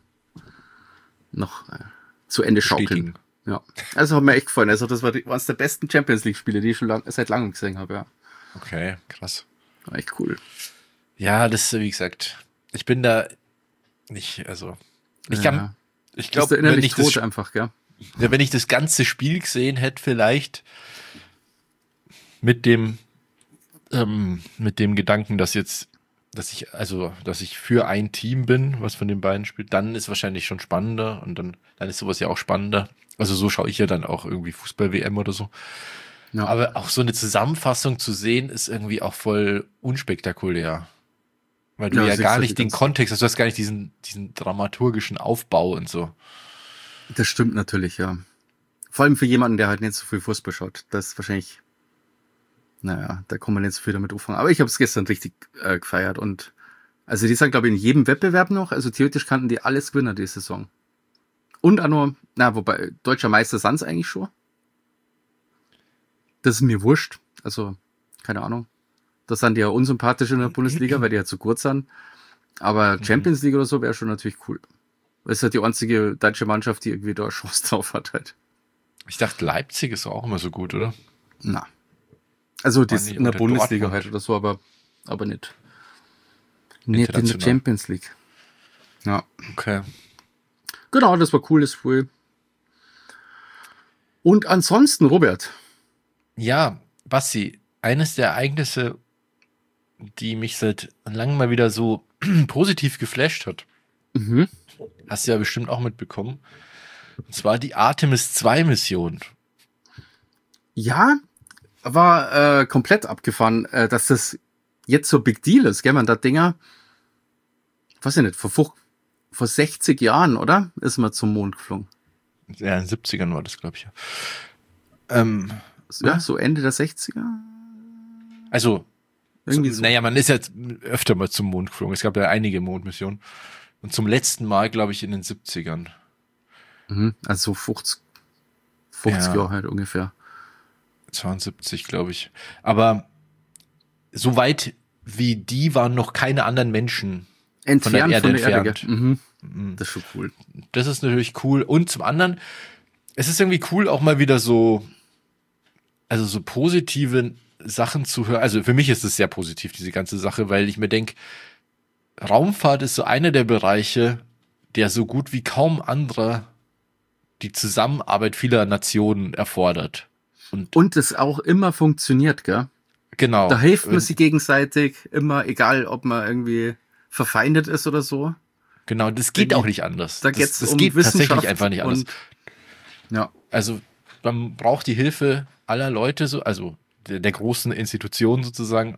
zu Ende schaukeln. Ja. Also hat mir echt gefallen. Also das war eines der besten Champions League Spiele, die ich schon seit langem gesehen habe, ja. Okay, krass. War echt cool. Ja, das, wie gesagt, ich bin da nicht, also, ich glaube, wenn ich tot einfach, gell? Ja, wenn ich das ganze Spiel gesehen hätte, vielleicht mit dem Gedanken, dass ich für ein Team bin, was von den beiden spielt, dann ist wahrscheinlich schon spannender und dann ist sowas ja auch spannender. Also so schaue ich ja dann auch irgendwie Fußball-WM oder so. Ja. Aber auch so eine Zusammenfassung zu sehen, ist irgendwie auch voll unspektakulär. Weil du ja gar nicht den Kontext hast, du hast gar nicht diesen dramaturgischen Aufbau und so. Das stimmt natürlich, ja. Vor allem für jemanden, der halt nicht so viel Fußball schaut. Das ist wahrscheinlich, da kann man nicht so viel damit anfangen. Aber ich habe es gestern richtig gefeiert und also die sind, glaube ich, in jedem Wettbewerb noch, also theoretisch kannten die alles gewinnen die Saison. Und auch nur, wobei, deutscher Meister sind es eigentlich schon. Das ist mir wurscht, also, keine Ahnung. Das sind die ja unsympathisch in der Bundesliga, weil die ja zu kurz sind. Aber Champions League oder so wäre schon natürlich cool. Das ist halt die einzige deutsche Mannschaft, die irgendwie da eine Chance drauf hat halt. Ich dachte, Leipzig ist auch immer so gut, oder? Na. Also das nicht in der unter Bundesliga Dortmund. halt oder so, aber nicht. Nicht in der International. Champions League. Ja. Okay. Genau, das war cool, das Spiel. Und ansonsten, Robert. Ja, Basti, eines der Ereignisse, die mich seit langem mal wieder so positiv geflasht hat, Mhm. hast du ja bestimmt auch mitbekommen. Und zwar die Artemis 2 Mission. Ja, war komplett abgefahren, dass das jetzt so Big Deal ist, gell, man, da Dinger, weiß ich nicht, vor 60 Jahren, oder? Ist man zum Mond geflogen. Ja, in den 70ern war das, glaube ich. Ja, so Ende der 60er. Also, Irgendwie so. naja, man ist ja öfter mal zum Mond geflogen. Es gab ja einige Mondmissionen. Und zum letzten Mal, glaube ich, in den 70ern. Mhm. Also so 50 Ja. Jahre halt ungefähr. 72, glaube ich. Aber so weit wie die waren noch keine anderen Menschen Entfernt von der Erde. entfernt. Gell? Mhm. Das ist schon cool. Das ist natürlich cool. Und zum anderen, es ist irgendwie cool, auch mal wieder so positive Sachen zu hören. Also für mich ist es sehr positiv, diese ganze Sache, weil ich mir denke, Raumfahrt ist so einer der Bereiche, der so gut wie kaum anderer die Zusammenarbeit vieler Nationen erfordert. Und es auch immer funktioniert, gell? Genau. Da hilft man sich gegenseitig immer, egal ob man irgendwie verfeindet ist oder so. Genau, das geht auch nicht anders. Da geht's das um geht Wissenschaft tatsächlich einfach nicht anders. und ja. Also man braucht die Hilfe aller Leute, so, also der großen Institutionen sozusagen,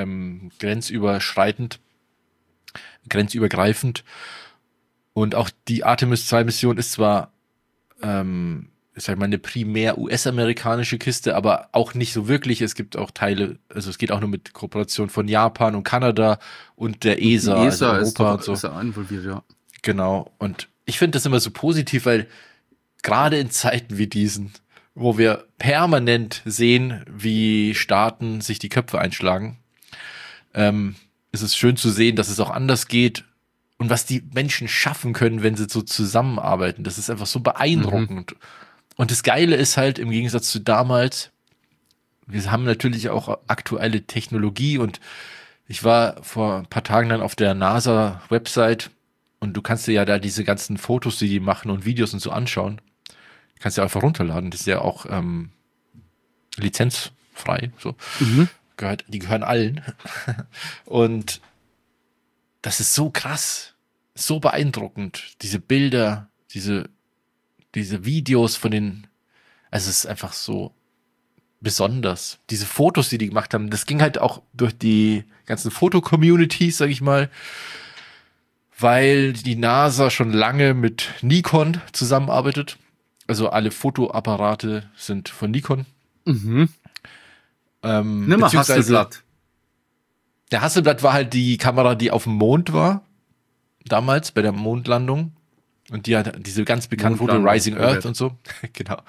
grenzübergreifend. Und auch die Artemis 2 Mission ist zwar, ist halt mal eine primär US-amerikanische Kiste, aber auch nicht so wirklich. Es gibt auch Teile, also es geht auch nur mit Kooperation von Japan und Kanada und der ESA, Die ESA also ist Europa doch und so. ist ja involviert, ja. Genau. Und ich finde das immer so positiv, weil gerade in Zeiten wie diesen, wo wir permanent sehen, wie Staaten sich die Köpfe einschlagen, ist es schön zu sehen, dass es auch anders geht und was die Menschen schaffen können, wenn sie so zusammenarbeiten. Das ist einfach so beeindruckend. Und das Geile ist halt, im Gegensatz zu damals, wir haben natürlich auch aktuelle Technologie und ich war vor ein paar Tagen dann auf der NASA-Website und du kannst dir ja da diese ganzen Fotos, die machen und Videos und so anschauen. Kannst ja einfach runterladen. Das ist ja auch lizenzfrei. So. Die gehören allen. Und das ist so krass, so beeindruckend. Diese Bilder, diese Videos von den, also es ist einfach so besonders. Diese Fotos, die gemacht haben, das ging halt auch durch die ganzen Foto-Communities, sag ich mal, weil die NASA schon lange mit Nikon zusammenarbeitet. Also alle Fotoapparate sind von Nikon. Nimm mal Beziehungsweise Hasselblatt. der Hasselblad war halt die Kamera, die auf dem Mond war, damals bei der Mondlandung. Und die hat diese ganz bekannten Foto Mondlandung, Rising Earth und so. Genau.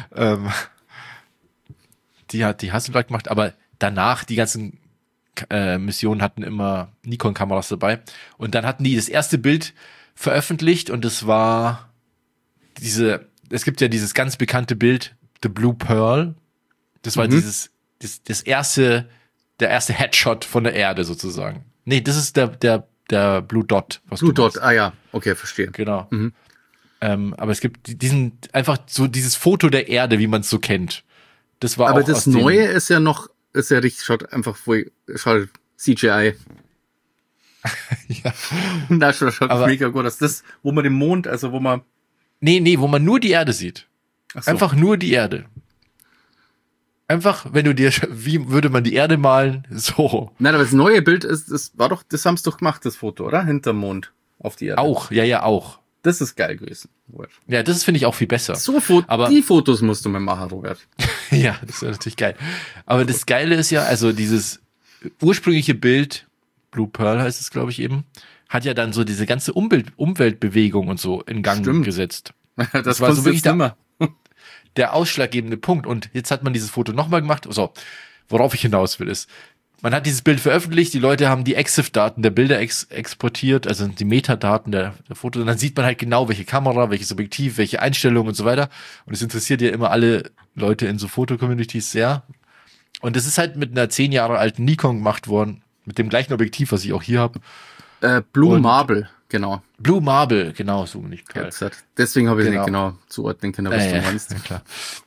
Die hat die Hasselblad gemacht, aber danach die ganzen Missionen hatten immer Nikon-Kameras dabei. Und dann hatten die das erste Bild veröffentlicht und es war es gibt ja dieses ganz bekannte Bild, The Blue Pearl. Das war der erste Headshot von der Erde sozusagen. Nee, das ist der Blue Dot. Blue Dot, ja. Okay, verstehe. Genau. Aber es gibt einfach so dieses Foto der Erde, wie man es so kennt. Das war Aber auch das Neue ist ja richtig, schaut einfach schaut CGI. Ja. Na, schaut Aber- mega gut aus. Das, wo man den Mond, also wo man. Nee, wo man nur die Erde sieht. Ach so. Einfach nur die Erde. Einfach, wenn du dir, wie würde man die Erde malen? So. Nein, aber das neue Bild das haben sie doch gemacht, das Foto, oder? Hinterm Mond auf die Erde. Auch, ja, auch. Das ist geil gewesen. Ja, das finde ich auch viel besser. Aber- die Fotos musst du mir machen, Robert. Ja, das wäre natürlich geil. Aber das Geile ist ja, also dieses ursprüngliche Bild, Blue Pearl heißt es, glaube ich eben, hat ja dann so diese ganze Umweltbewegung und so in Gang Stimmt. gesetzt. Das war so wirklich immer. Der ausschlaggebende Punkt. Und jetzt hat man dieses Foto nochmal gemacht. So, worauf ich hinaus will, ist, man hat dieses Bild veröffentlicht, die Leute haben die EXIF-Daten der Bilder exportiert, also die Metadaten der Fotos, und dann sieht man halt genau, welche Kamera, welches Objektiv, welche Einstellungen und so weiter. Und es interessiert ja immer alle Leute in so Foto-Communities sehr. Und das ist halt mit einer 10 Jahre alten Nikon gemacht worden, mit dem gleichen Objektiv, was ich auch hier habe. Blue Marble, genau. Blue Marble, genau, so nicht klar. Deswegen habe ich nicht genau zuordnen können, was du meinst. Ja, klar.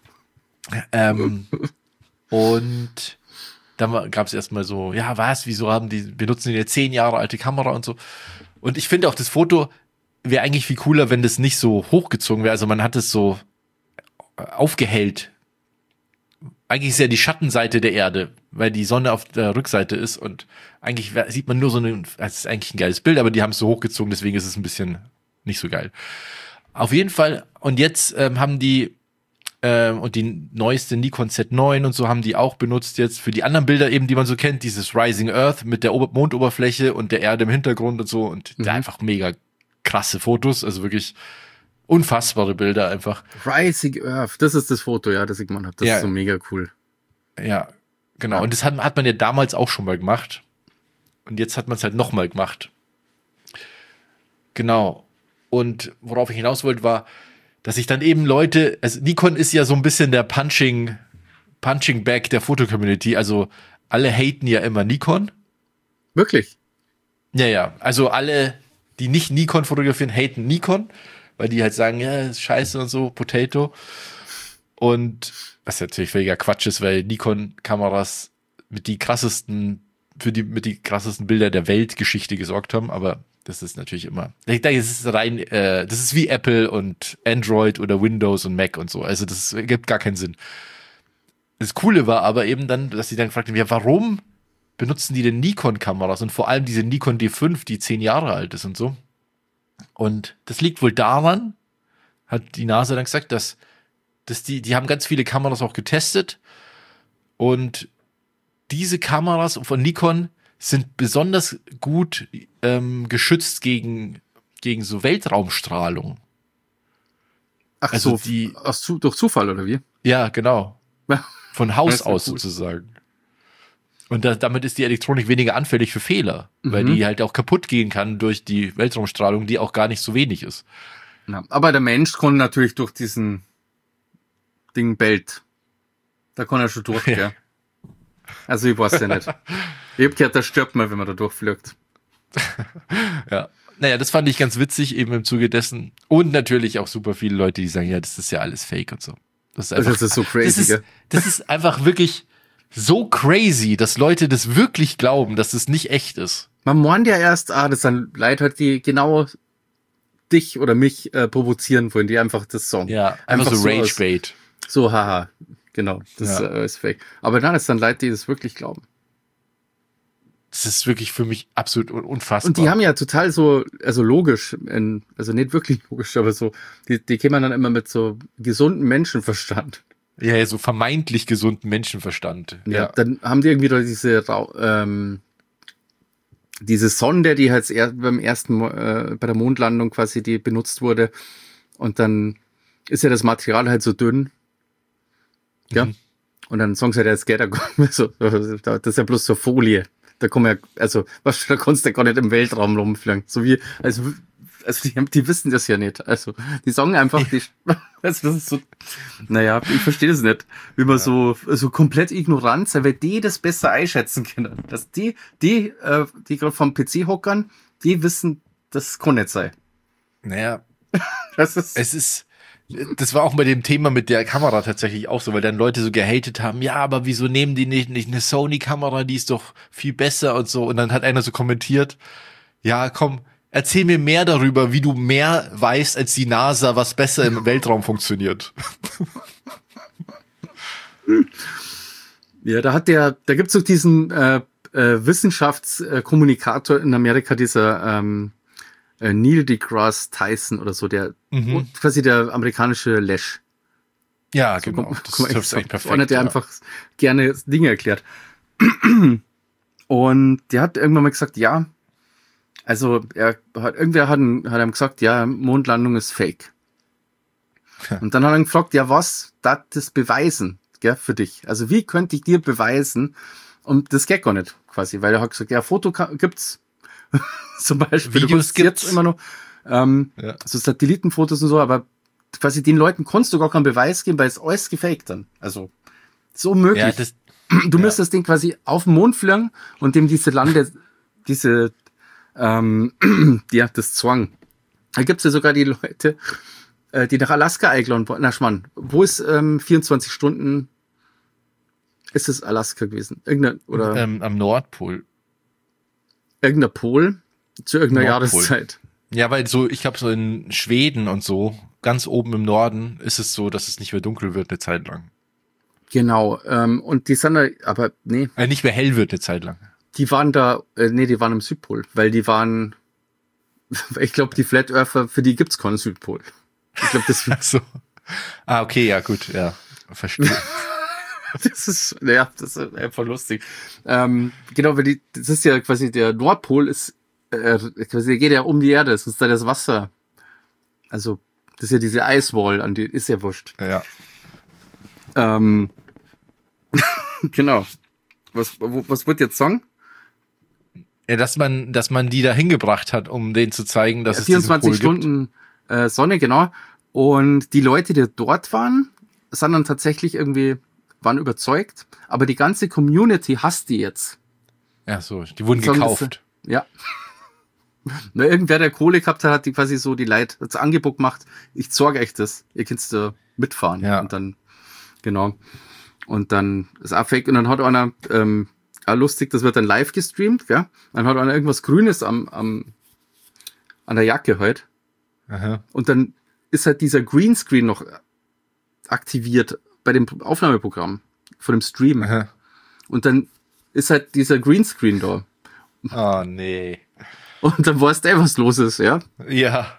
Und dann gab es erstmal so, ja, wieso benutzen die eine 10 Jahre alte Kamera und so. Und ich finde auch, das Foto wäre eigentlich viel cooler, wenn das nicht so hochgezogen wäre. Also man hat es so aufgehellt. Eigentlich ist ja die Schattenseite der Erde, weil die Sonne auf der Rückseite ist und eigentlich sieht man nur es ist eigentlich ein geiles Bild, aber die haben es so hochgezogen, deswegen ist es ein bisschen nicht so geil. Auf jeden Fall, und jetzt haben die und die neueste Nikon Z9 und so haben die auch benutzt jetzt für die anderen Bilder eben, die man so kennt, dieses Rising Earth mit der Mondoberfläche und der Erde im Hintergrund und so und einfach mega krasse Fotos, also wirklich unfassbare Bilder einfach. Rising Earth, das ist das Foto, ja, das ich gemacht habe. Das ist so mega cool. Ja, genau. Und das hat man ja damals auch schon mal gemacht. Und jetzt hat man es halt nochmal gemacht. Genau. Und worauf ich hinaus wollte, war, dass ich dann eben Leute, also Nikon ist ja so ein bisschen der Punching Bag der Foto-Community. Also alle haten ja immer Nikon. Wirklich? Ja. Also alle, die nicht Nikon fotografieren, haten Nikon, weil die halt sagen, ja, ist scheiße und so, Potato. Und was natürlich völliger Quatsch ist, weil Nikon-Kameras mit die krassesten Bilder der Weltgeschichte gesorgt haben, aber das ist natürlich immer, ich denke, das ist rein, das ist wie Apple und Android oder Windows und Mac und so, also das gibt gar keinen Sinn. Das Coole war aber eben dann, dass sie dann gefragt haben, ja, warum benutzen die denn Nikon-Kameras und vor allem diese Nikon D5, die 10 Jahre alt ist und so. Und das liegt wohl daran, hat die NASA dann gesagt, dass die haben ganz viele Kameras auch getestet und diese Kameras von Nikon sind besonders gut geschützt gegen so Weltraumstrahlung. Ach also so, durch Zufall oder wie? Ja, genau. Von Haus aus sozusagen. Und damit ist die Elektronik weniger anfällig für Fehler, weil die halt auch kaputt gehen kann durch die Weltraumstrahlung, die auch gar nicht so wenig ist. Ja, aber der Mensch kann natürlich durch diesen Ding bellt. Da kann er schon durch, ja. Also ich weiß ja nicht. Ich hab gehört, da stirbt man, wenn man da durchfliegt. Ja. Naja, das fand ich ganz witzig, eben im Zuge dessen. Und natürlich auch super viele Leute, die sagen, ja, das ist ja alles Fake und so. Das ist so crazy, das ist einfach wirklich so crazy, dass Leute das wirklich glauben, dass es nicht echt ist. Man meint ja erst, das sind Leute halt, die genau dich oder mich provozieren wollen, die einfach das Song. Ja, einfach so Rage-Bait. So, haha, genau, das ist fake. Aber dann ist dann Leute, die das wirklich glauben. Das ist wirklich für mich absolut unfassbar. Und die haben ja total so, also logisch, also nicht wirklich logisch, aber so, die kämen dann immer mit so gesunden Menschenverstand. Ja, so vermeintlich gesunden Menschenverstand. Ja, dann haben die irgendwie da diese Sonde, die halt beim ersten, bei der Mondlandung quasi, die benutzt wurde. Und dann ist ja das Material halt so dünn. Ja. Und dann sagen sie halt, jetzt geht er, so, das ist ja bloß so Folie. Da kommen ja, also, da kannst du ja gar nicht im Weltraum rumfliegen. So wie, also die wissen das ja nicht. Also, die sagen einfach, also das ist so, naja, ich verstehe das nicht. Wie man so komplett ignorant sein, weil die das besser einschätzen können. Dass die gerade vom PC hockern, die wissen, das kann nicht sein. Naja, das war auch bei dem Thema mit der Kamera tatsächlich auch so, weil dann Leute so gehatet haben, ja, aber wieso nehmen die nicht eine Sony-Kamera, die ist doch viel besser und so. Und dann hat einer so kommentiert, ja, komm, erzähl mir mehr darüber, wie du mehr weißt als die NASA, was besser im Weltraum funktioniert. Ja, da gibt's doch diesen Wissenschaftskommunikator in Amerika, dieser Neil deGrasse Tyson oder so, der quasi der amerikanische Lash. Ja, so, genau. Das ist echt perfekt. Einer, der einfach gerne Dinge erklärt. Und der hat irgendwann mal gesagt, ja, also irgendwer hat ihm gesagt, ja, Mondlandung ist fake. Und dann hat er ihn gefragt, ja, was darf das beweisen, gell, für dich? Also wie könnte ich dir beweisen, Und das geht gar nicht, quasi, weil er hat gesagt, ja, Foto gibt's. Zum Beispiel, Videos gibt's jetzt immer noch, so Satellitenfotos und so, aber quasi den Leuten kannst du gar keinen Beweis geben, weil es alles gefaked dann. Also, so unmöglich. Ja, du müsstest das Ding quasi auf den Mond fliegen und dem diese das Zwang. Da gibt's ja sogar die Leute, die nach Alaska eingeladen wurden. Na, Schmarrn, wo ist 24 Stunden ist es Alaska gewesen? Oder am Nordpol. Irgendeiner Pol zu irgendeiner Nordpol. Jahreszeit. Ja, weil so, ich glaube, so in Schweden und so, ganz oben im Norden, ist es so, dass es nicht mehr dunkel wird eine Zeit lang. Genau. Und die sind da, aber nee, Nicht mehr hell wird eine Zeit lang. die waren da, die waren im Südpol, weil die waren, ich glaube, die Flat Earther, für die gibt's keinen Südpol. Ich glaube, das So. Okay, ja, gut, ja. Verstehe. das ist einfach lustig. Genau, weil das ist ja quasi der Nordpol ist, quasi der geht ja um die Erde, es ist da das Wasser. Also, das ist ja diese Eiswall, an die ist ja wurscht. Ja. Genau. Was wird jetzt sagen? Ja, dass man die da hingebracht hat, um denen zu zeigen, dass es 24 diesen Pol Stunden Sonne, genau. Und die Leute, die dort waren, sind dann tatsächlich waren überzeugt, aber die ganze Community hasst die jetzt. gibt. Ja, so, die wurden Sagen, gekauft. Ja. Na, irgendwer, der Kohle gehabt hat, die quasi so die Leute das Angebot macht, ich zeige euch das, ihr könnt da mitfahren. Ja. Und dann, genau. Und dann ist auch fake. Und dann hat einer, auch lustig, das wird dann live gestreamt, gell? Dann hat einer irgendwas Grünes an der Jacke halt. Aha. Und dann ist halt dieser Greenscreen noch aktiviert bei dem Aufnahmeprogramm von dem Stream. Aha. Und dann ist halt dieser Greenscreen da. Oh, nee. Und dann weißt du, was los ist, ja? Ja.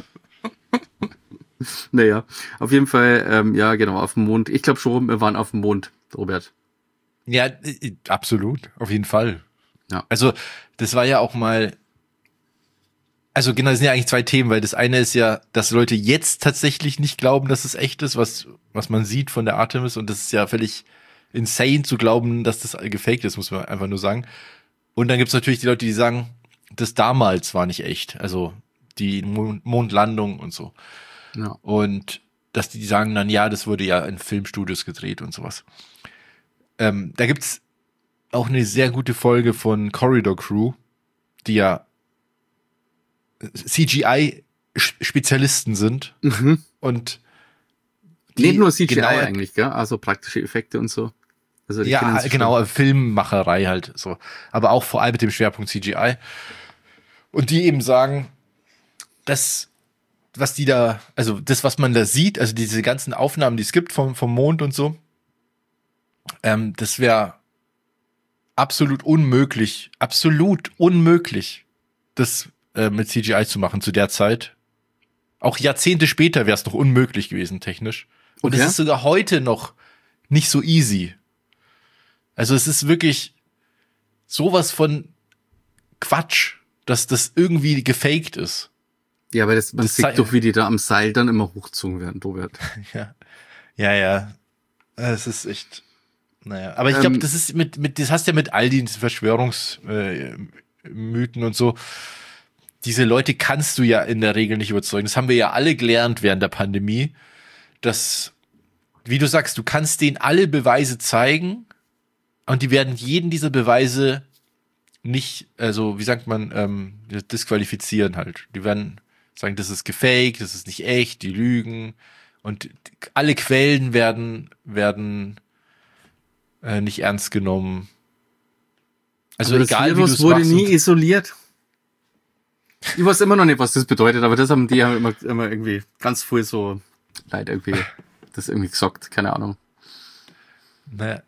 Naja, auf jeden Fall, ja, genau, auf dem Mond. Ich glaube schon, wir waren auf dem Mond, Robert. Ja, absolut. Auf jeden Fall. Ja. Also, das war ja auch mal, also genau, das sind ja eigentlich zwei Themen, weil das eine ist ja, dass Leute jetzt tatsächlich nicht glauben, dass es echt ist, was man sieht von der Artemis, und das ist ja völlig insane zu glauben, dass das gefaked ist, muss man einfach nur sagen. Und dann gibt's natürlich die Leute, die sagen, das damals war nicht echt, also die Mondlandung und so. Ja. Und dass die sagen dann, ja, das wurde ja in Filmstudios gedreht und sowas. Da gibt's auch eine sehr gute Folge von Corridor Crew, die ja CGI-Spezialisten sind. Mhm. Und Nicht nur CGI genau, eigentlich, gell? Also praktische Effekte und so. Also die kennen ja, sich genau, Filmmacherei halt so. Aber auch vor allem mit dem Schwerpunkt CGI. Und die eben sagen, dass was die da, also das, was man da sieht, also diese ganzen Aufnahmen, die es gibt vom Mond und so, das wäre absolut unmöglich, das mit CGI zu machen zu der Zeit. Auch Jahrzehnte später wäre es noch unmöglich gewesen, technisch. Und es Okay. ist sogar heute noch nicht so easy. Also es ist wirklich sowas von Quatsch, dass das irgendwie gefaked ist. Ja, aber man Das sieht doch, wie die da am Seil dann immer hochgezogen werden, Robert. Ja. Es ist echt, naja. Aber ich glaube, das ist das hast ja mit all den Verschwörungsmythen und so. Diese Leute kannst du ja in der Regel nicht überzeugen. Das haben wir ja alle gelernt während der Pandemie, dass, wie du sagst, du kannst denen alle Beweise zeigen und die werden jeden dieser Beweise nicht, also wie sagt man, disqualifizieren halt. Die werden sagen, das ist gefaked, das ist nicht echt, die lügen, und alle Quellen werden nicht ernst genommen. Also aber egal, das wie du Virus es wurde machst. nie isoliert. Ich weiß immer noch nicht, was das bedeutet, aber das haben die ja immer irgendwie ganz früh so Leute irgendwie das irgendwie gesagt, keine Ahnung. Naja,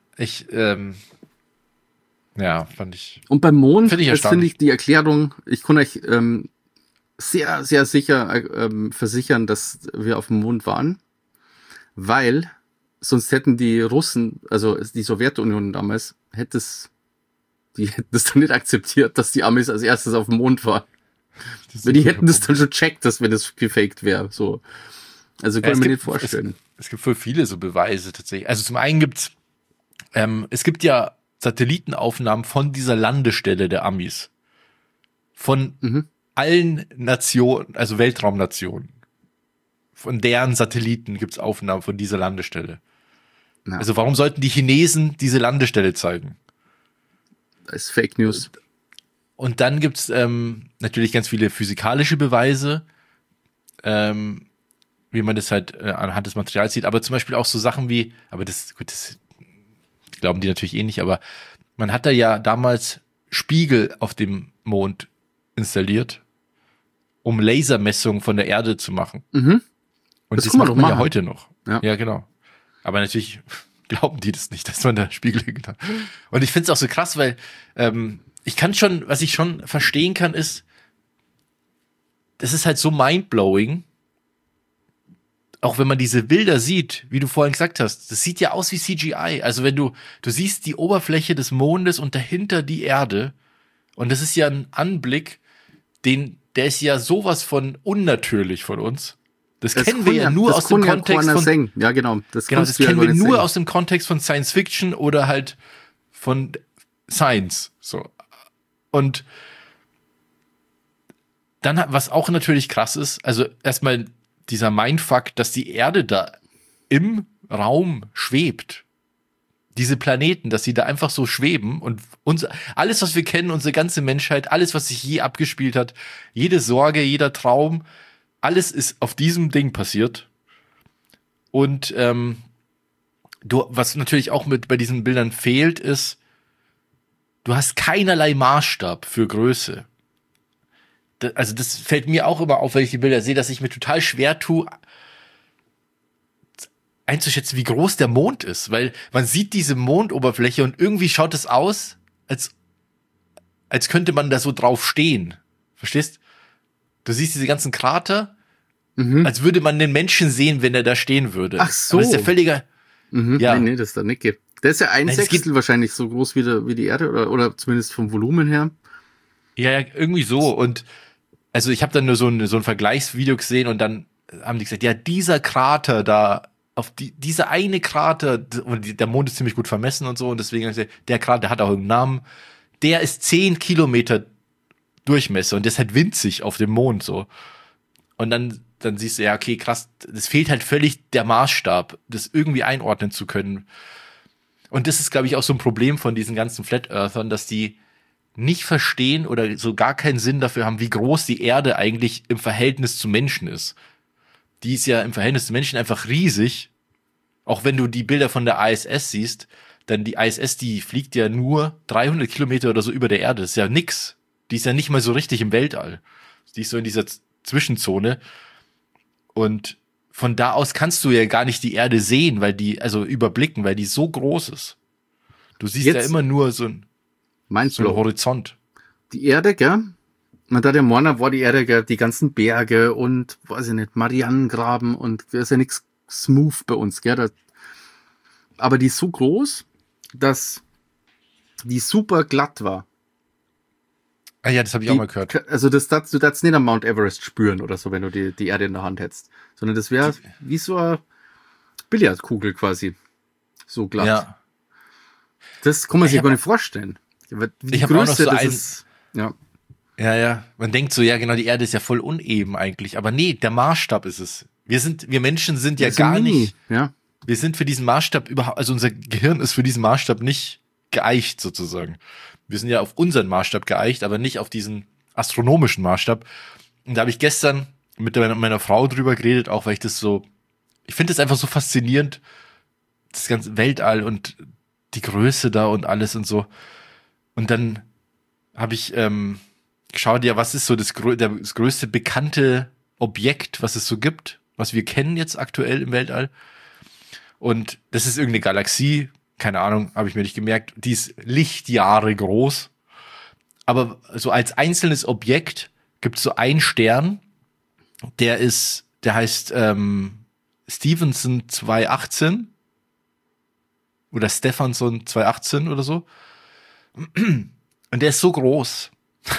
fand ich. Und beim Mond Finde ich finde erstaunlich. ich die Erklärung, ich kann euch sehr, sehr sicher versichern, dass wir auf dem Mond waren, weil sonst hätten die Russen, also die Sowjetunion damals, die hätten das dann nicht akzeptiert, dass die Amis als erstes auf dem Mond waren. Weil die hätten das dann schon checkt, dass wenn das gefaked wäre. So. Also kann ich mir nicht vorstellen. Es gibt voll viele so Beweise tatsächlich. Also zum einen es gibt ja Satellitenaufnahmen von dieser Landestelle der Amis. Von allen Nationen, also Weltraumnationen. Von deren Satelliten gibt's Aufnahmen von dieser Landestelle. Ja. Also warum sollten die Chinesen diese Landestelle zeigen? Das ist Fake News. Und dann gibt's natürlich ganz viele physikalische Beweise, wie man das halt anhand des Materials sieht. Aber zum Beispiel auch so Sachen wie, aber das glauben die natürlich eh nicht, aber man hat da ja damals Spiegel auf dem Mond installiert, um Lasermessungen von der Erde zu machen. Und das macht man ja heute noch. Ja, genau. Aber natürlich glauben die das nicht, dass man da Spiegel hat. Und ich finde es auch so krass, weil was ich schon verstehen kann, ist, das ist halt so mindblowing, auch wenn man diese Bilder sieht, wie du vorhin gesagt hast, das sieht ja aus wie CGI. Also wenn du siehst die Oberfläche des Mondes und dahinter die Erde, und das ist ja ein Anblick, der ist ja sowas von unnatürlich von uns. Das kennen wir ja nur aus dem Kontext von, ja genau, das kennen wir nur aus dem Kontext von Science Fiction oder halt von Science, so. Und dann, was auch natürlich krass ist, also erstmal dieser Mindfuck, dass die Erde da im Raum schwebt. Diese Planeten, dass sie da einfach so schweben und alles, was wir kennen, unsere ganze Menschheit, alles, was sich je abgespielt hat, jede Sorge, jeder Traum, alles ist auf diesem Ding passiert. Und was natürlich auch bei diesen Bildern fehlt, ist, du hast keinerlei Maßstab für Größe. Also das fällt mir auch immer auf, wenn ich die Bilder sehe, dass ich mir total schwer tue, einzuschätzen, wie groß der Mond ist, weil man sieht diese Mondoberfläche und irgendwie schaut es aus, als könnte man da so drauf stehen. Verstehst? Du siehst diese ganzen Krater, als würde man den Menschen sehen, wenn er da stehen würde. Ach so. Aber das ist ja völliger... Ja. Nee, das ist da nicht gibt. Der ist ja ein Sechstel wahrscheinlich so groß wie die Erde oder zumindest vom Volumen her. Ja, irgendwie so. Und also ich habe dann nur so ein Vergleichsvideo gesehen und dann haben die gesagt, ja, dieser Krater da, dieser eine Krater, und der Mond ist ziemlich gut vermessen und so, und deswegen haben sie gesagt, der Krater, der hat auch einen Namen, der ist 10 Kilometer Durchmesser und der ist halt winzig auf dem Mond so. Und dann siehst du, ja, okay, krass, es fehlt halt völlig der Maßstab, das irgendwie einordnen zu können. Und das ist, glaube ich, auch so ein Problem von diesen ganzen Flat Earthern, dass die nicht verstehen oder so gar keinen Sinn dafür haben, wie groß die Erde eigentlich im Verhältnis zu Menschen ist. Die ist ja im Verhältnis zu Menschen einfach riesig. Auch wenn du die Bilder von der ISS siehst, dann die ISS, die fliegt ja nur 300 Kilometer oder so über der Erde. Das ist ja nix. Die ist ja nicht mal so richtig im Weltall. Die ist so in dieser Zwischenzone. Und von da aus kannst du ja gar nicht die Erde sehen, überblicken, weil die so groß ist. Du siehst ja immer nur so ein Horizont. Die Erde, gell? Man hat ja morgen war die Erde, gell, die ganzen Berge und, weiß ich nicht, Marianengraben und da ist ja nichts smooth bei uns, gell? Aber die ist so groß, dass die super glatt war. Ah ja, das habe ich auch mal gehört. Also du darfst nicht am Mount Everest spüren oder so, wenn du die Erde in der Hand hättest. Sondern das wäre wie so eine Billardkugel quasi. So glatt. Ja. Das kann man sich gar nicht vorstellen. Ich habe auch noch so ja. Ja. Man denkt so, ja genau, die Erde ist ja voll uneben eigentlich. Aber nee, der Maßstab ist es. Wir Menschen sind ja gar nicht. Ja. Wir sind für diesen Maßstab überhaupt, also unser Gehirn ist für diesen Maßstab nicht geeicht sozusagen. Wir sind ja auf unseren Maßstab geeicht, aber nicht auf diesen astronomischen Maßstab. Und da habe ich gestern mit meiner Frau drüber geredet, auch weil ich finde es einfach so faszinierend, das ganze Weltall und die Größe da und alles und so. Und dann habe ich geschaut, ja, was ist so das größte bekannte Objekt, was es so gibt, was wir kennen jetzt aktuell im Weltall. Und das ist irgendeine Galaxie, keine Ahnung, habe ich mir nicht gemerkt, die ist Lichtjahre groß. Aber so als einzelnes Objekt gibt es so einen Stern, der heißt Stephenson 218 oder Stephenson 218 oder so. Und der ist so groß.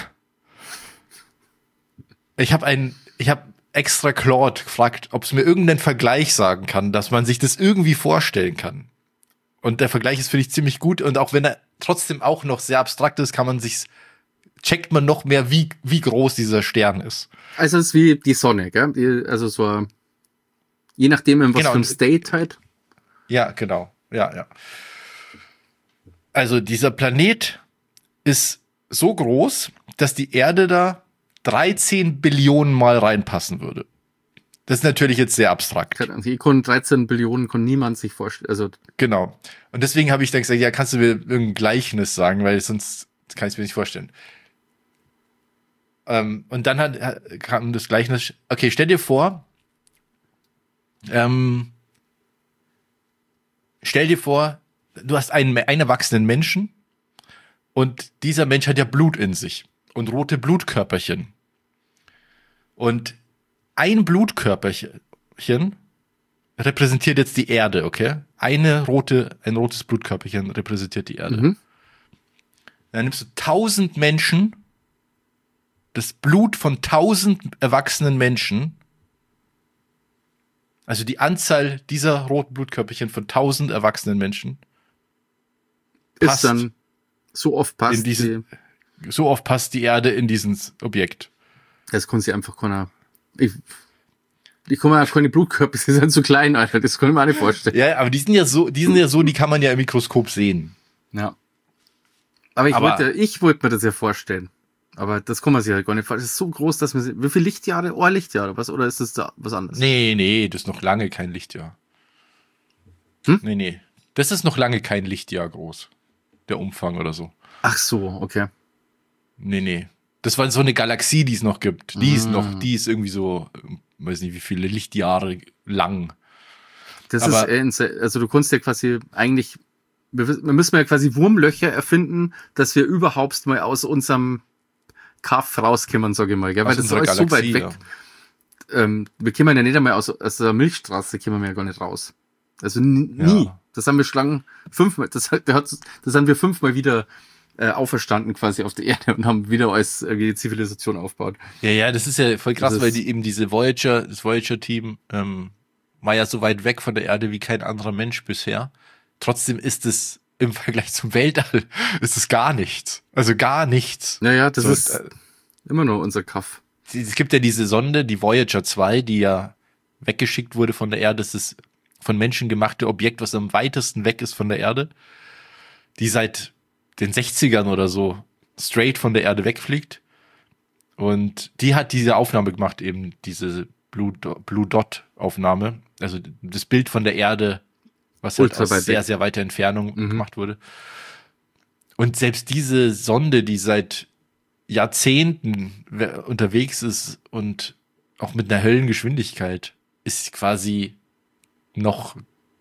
Ich habe extra Claude gefragt, ob es mir irgendeinen Vergleich sagen kann, dass man sich das irgendwie vorstellen kann. Und der Vergleich ist, finde ich, ziemlich gut. Und auch wenn er trotzdem auch noch sehr abstrakt ist, checkt man noch mehr, wie groß dieser Stern ist. Also es ist wie die Sonne, gell? Also so, je nachdem, in was für einem State halt. Ja, genau. Ja. Also dieser Planet ist so groß, dass die Erde da 13 Billionen Mal reinpassen würde. Das ist natürlich jetzt sehr abstrakt. Die 13 Billionen kann niemand sich vorstellen. Also genau. Und deswegen habe ich dann gesagt, ja, kannst du mir irgendein Gleichnis sagen, weil sonst kann ich es mir nicht vorstellen. Und dann kam das Gleichnis. Okay, stell dir vor, du hast einen erwachsenen Menschen und dieser Mensch hat ja Blut in sich und rote Blutkörperchen. Und ein Blutkörperchen repräsentiert jetzt die Erde, okay? Ein rotes Blutkörperchen repräsentiert die Erde. Mhm. Dann nimmst du 1000 Menschen, das Blut von 1000 erwachsenen Menschen, also die Anzahl dieser roten Blutkörperchen von 1000 erwachsenen Menschen, ist dann so oft passt die Erde in dieses Objekt. Das kann sie einfach keiner. Ich kann mir keine Blutkörper, die sind zu klein, Alter. Das kann ich mir auch nicht vorstellen. Ja, aber die sind ja so, die kann man ja im Mikroskop sehen. Ja. Aber ich wollte mir das ja vorstellen. Aber das kann man sich halt gar nicht vorstellen. Das ist so groß, dass man, wie viele Lichtjahre? Oh, Lichtjahre, was? Oder ist das da was anderes? Nee, das ist noch lange kein Lichtjahr. Nee. Das ist noch lange kein Lichtjahr groß. Der Umfang oder so. Ach so, okay. Nee. Das war so eine Galaxie, die es noch gibt. Die ist irgendwie so, weiß nicht, wie viele Lichtjahre lang. Das ist, also du kannst ja quasi eigentlich, wir müssen ja quasi Wurmlöcher erfinden, dass wir überhaupt mal aus unserem Kaff rauskommen, sage ich mal, gell? Weil das ist alles so weit weg. Ja. Wir kommen ja nicht einmal aus der Milchstraße, kommen wir ja gar nicht raus. Also nie. Ja. Das haben wir Schlangen fünfmal, das haben wir fünfmal wieder auferstanden quasi auf der Erde und haben wieder als Zivilisation aufgebaut. Ja, das ist ja voll krass, weil das Voyager-Team war ja so weit weg von der Erde wie kein anderer Mensch bisher. Trotzdem ist es im Vergleich zum Weltall ist es gar nichts. Also gar nichts. Naja, das ist immer noch unser Kaff. Es gibt ja diese Sonde, die Voyager 2, die ja weggeschickt wurde von der Erde. Das ist von Menschen gemachte Objekt, was am weitesten weg ist von der Erde. Die seit den 60ern oder so straight von der Erde wegfliegt. Und die hat diese Aufnahme gemacht, eben diese Blue Dot Aufnahme. Also das Bild von der Erde, was halt aus sehr, sehr weiter Entfernung gemacht wurde. Und selbst diese Sonde, die seit Jahrzehnten unterwegs ist und auch mit einer Höllengeschwindigkeit, ist quasi noch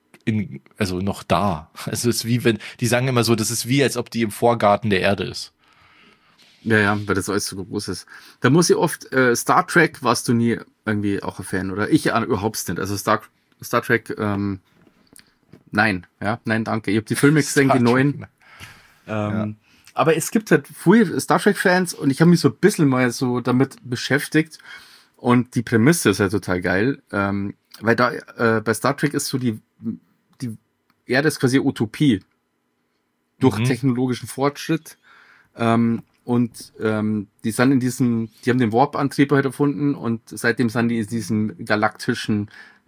da. Also es ist wie wenn, die sagen immer so, das ist wie, als ob die im Vorgarten der Erde ist. Ja, weil das alles so groß ist. Da muss ich oft, Star Trek warst du nie irgendwie auch ein Fan, oder? Ich überhaupt nicht. Also Star Trek, nein, danke. Ich habe die Filme gesehen, die neuen. Aber es gibt halt viele Star Trek-Fans und ich habe mich so ein bisschen mal so damit beschäftigt und die Prämisse ist ja total geil, weil da bei Star Trek ist so die Erde ist quasi Utopie durch technologischen Fortschritt und die sind die haben den Warp-Antrieb halt erfunden und seitdem sind die in diesem galaktischen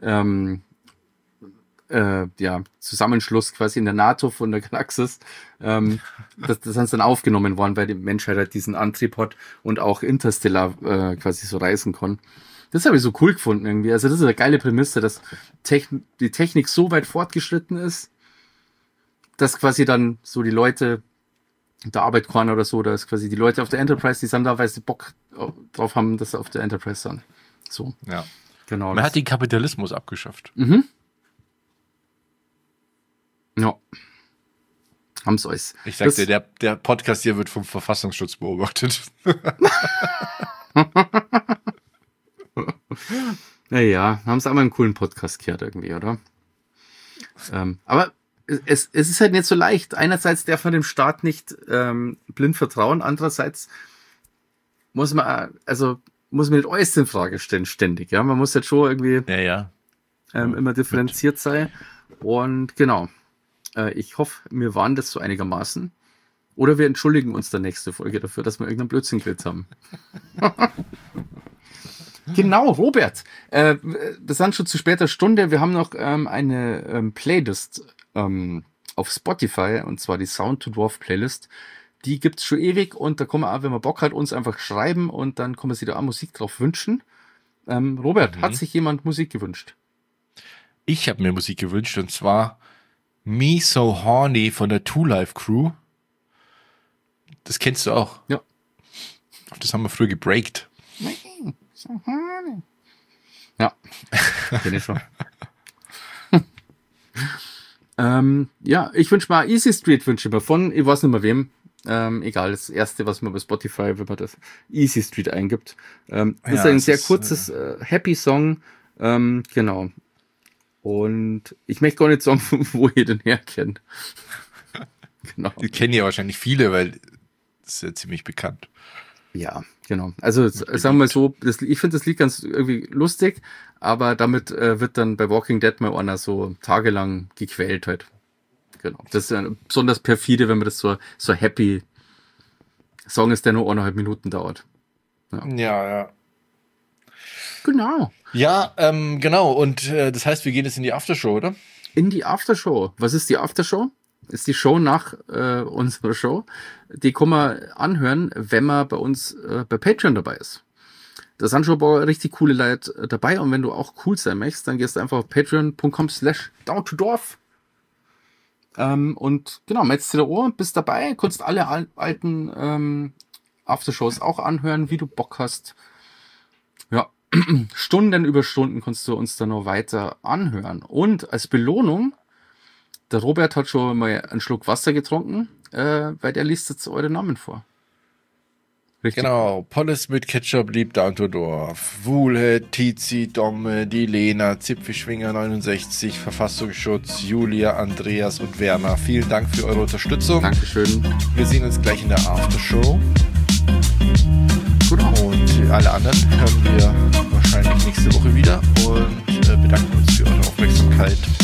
Zusammenschluss quasi in der NATO von der Galaxis, das sind dann aufgenommen worden, weil die Menschheit halt diesen Antrieb hat und auch interstellar quasi so reisen kann. Das habe ich so cool gefunden irgendwie. Also das ist eine geile Prämisse, dass die Technik so weit fortgeschritten ist, dass quasi dann so die Leute der Arbeit kann oder so, dass quasi die Leute auf der Enterprise, die sind da, weil sie Bock drauf haben, dass sie auf der Enterprise sind. So. Ja. Genau. Man hat den Kapitalismus abgeschafft. Ja. Haben's alles. Ich sag dir, der Podcast hier wird vom Verfassungsschutz beobachtet. Naja, haben sie einmal einen coolen Podcast gehört irgendwie, oder? Aber es ist halt nicht so leicht. Einerseits darf man dem Staat nicht blind vertrauen, andererseits muss man nicht alles in Frage stellen, ständig. Ja, man muss halt schon irgendwie immer differenziert sein. Und genau. Ich hoffe, wir waren das so einigermaßen. Oder wir entschuldigen uns der nächste Folge dafür, dass wir irgendeinen Blödsinn geredet haben. Genau, Robert. Wir sind schon zu später Stunde. Wir haben noch eine Playlist auf Spotify, und zwar die Sound to Dwarf Playlist. Die gibt's schon ewig, und da kann man auch, wenn man Bock hat, uns einfach schreiben, und dann kann man sich da auch Musik drauf wünschen. Robert, hat sich jemand Musik gewünscht? Ich habe mir Musik gewünscht, und zwar Me So Horny von der Two Life Crew. Das kennst du auch. Ja. Das haben wir früher gebreakt. Ja, kenn ich schon. Ja, ich wünsche mal Easy Street, wünsche ich mir von, ich weiß nicht mehr wem. Egal, das erste, was man bei Spotify, wenn man das Easy Street eingibt. Das ist ein sehr kurzes Happy Song. Genau. Und ich möchte gar nicht sagen, wo ihr den herkennt. Genau. Die kennen ja wahrscheinlich viele, weil das ist ja ziemlich bekannt. Ja, genau. Also sagen wir mal so, ich finde das Lied ganz irgendwie lustig, aber damit wird dann bei Walking Dead mal einer so tagelang gequält halt. Genau. Das ist besonders perfide, wenn man das so happy Song ist, der nur 1,5 Minuten dauert. Ja. Genau. Ja, genau. Und das heißt, wir gehen jetzt in die Aftershow, oder? In die Aftershow. Was ist die Aftershow? Ist die Show nach unserer Show. Die kann man anhören, wenn man bei uns bei Patreon dabei ist. Da sind schon ein paar richtig coole Leute dabei, und wenn du auch cool sein möchtest, dann gehst du einfach auf patreon.com/downtodorf. Und genau, meldest dir da Ohr, bist dabei, kannst alle alten Aftershows auch anhören, wie du Bock hast. Ja, Stunden über Stunden kannst du uns dann noch weiter anhören. Und als Belohnung, der Robert hat schon mal einen Schluck Wasser getrunken, weil der liest jetzt eure Namen vor. Richtig. Genau, Polles mit Ketchup liebt Downtodorf, Wuhle, Tizi, Domme, die Lena, Zipfischwinger 69, Verfassungsschutz, Julia, Andreas und Werner. Vielen Dank für eure Unterstützung. Dankeschön. Wir sehen uns gleich in der Aftershow. Genau. Und alle anderen hören wir wahrscheinlich nächste Woche wieder, und bedanken uns für eure Aufmerksamkeit.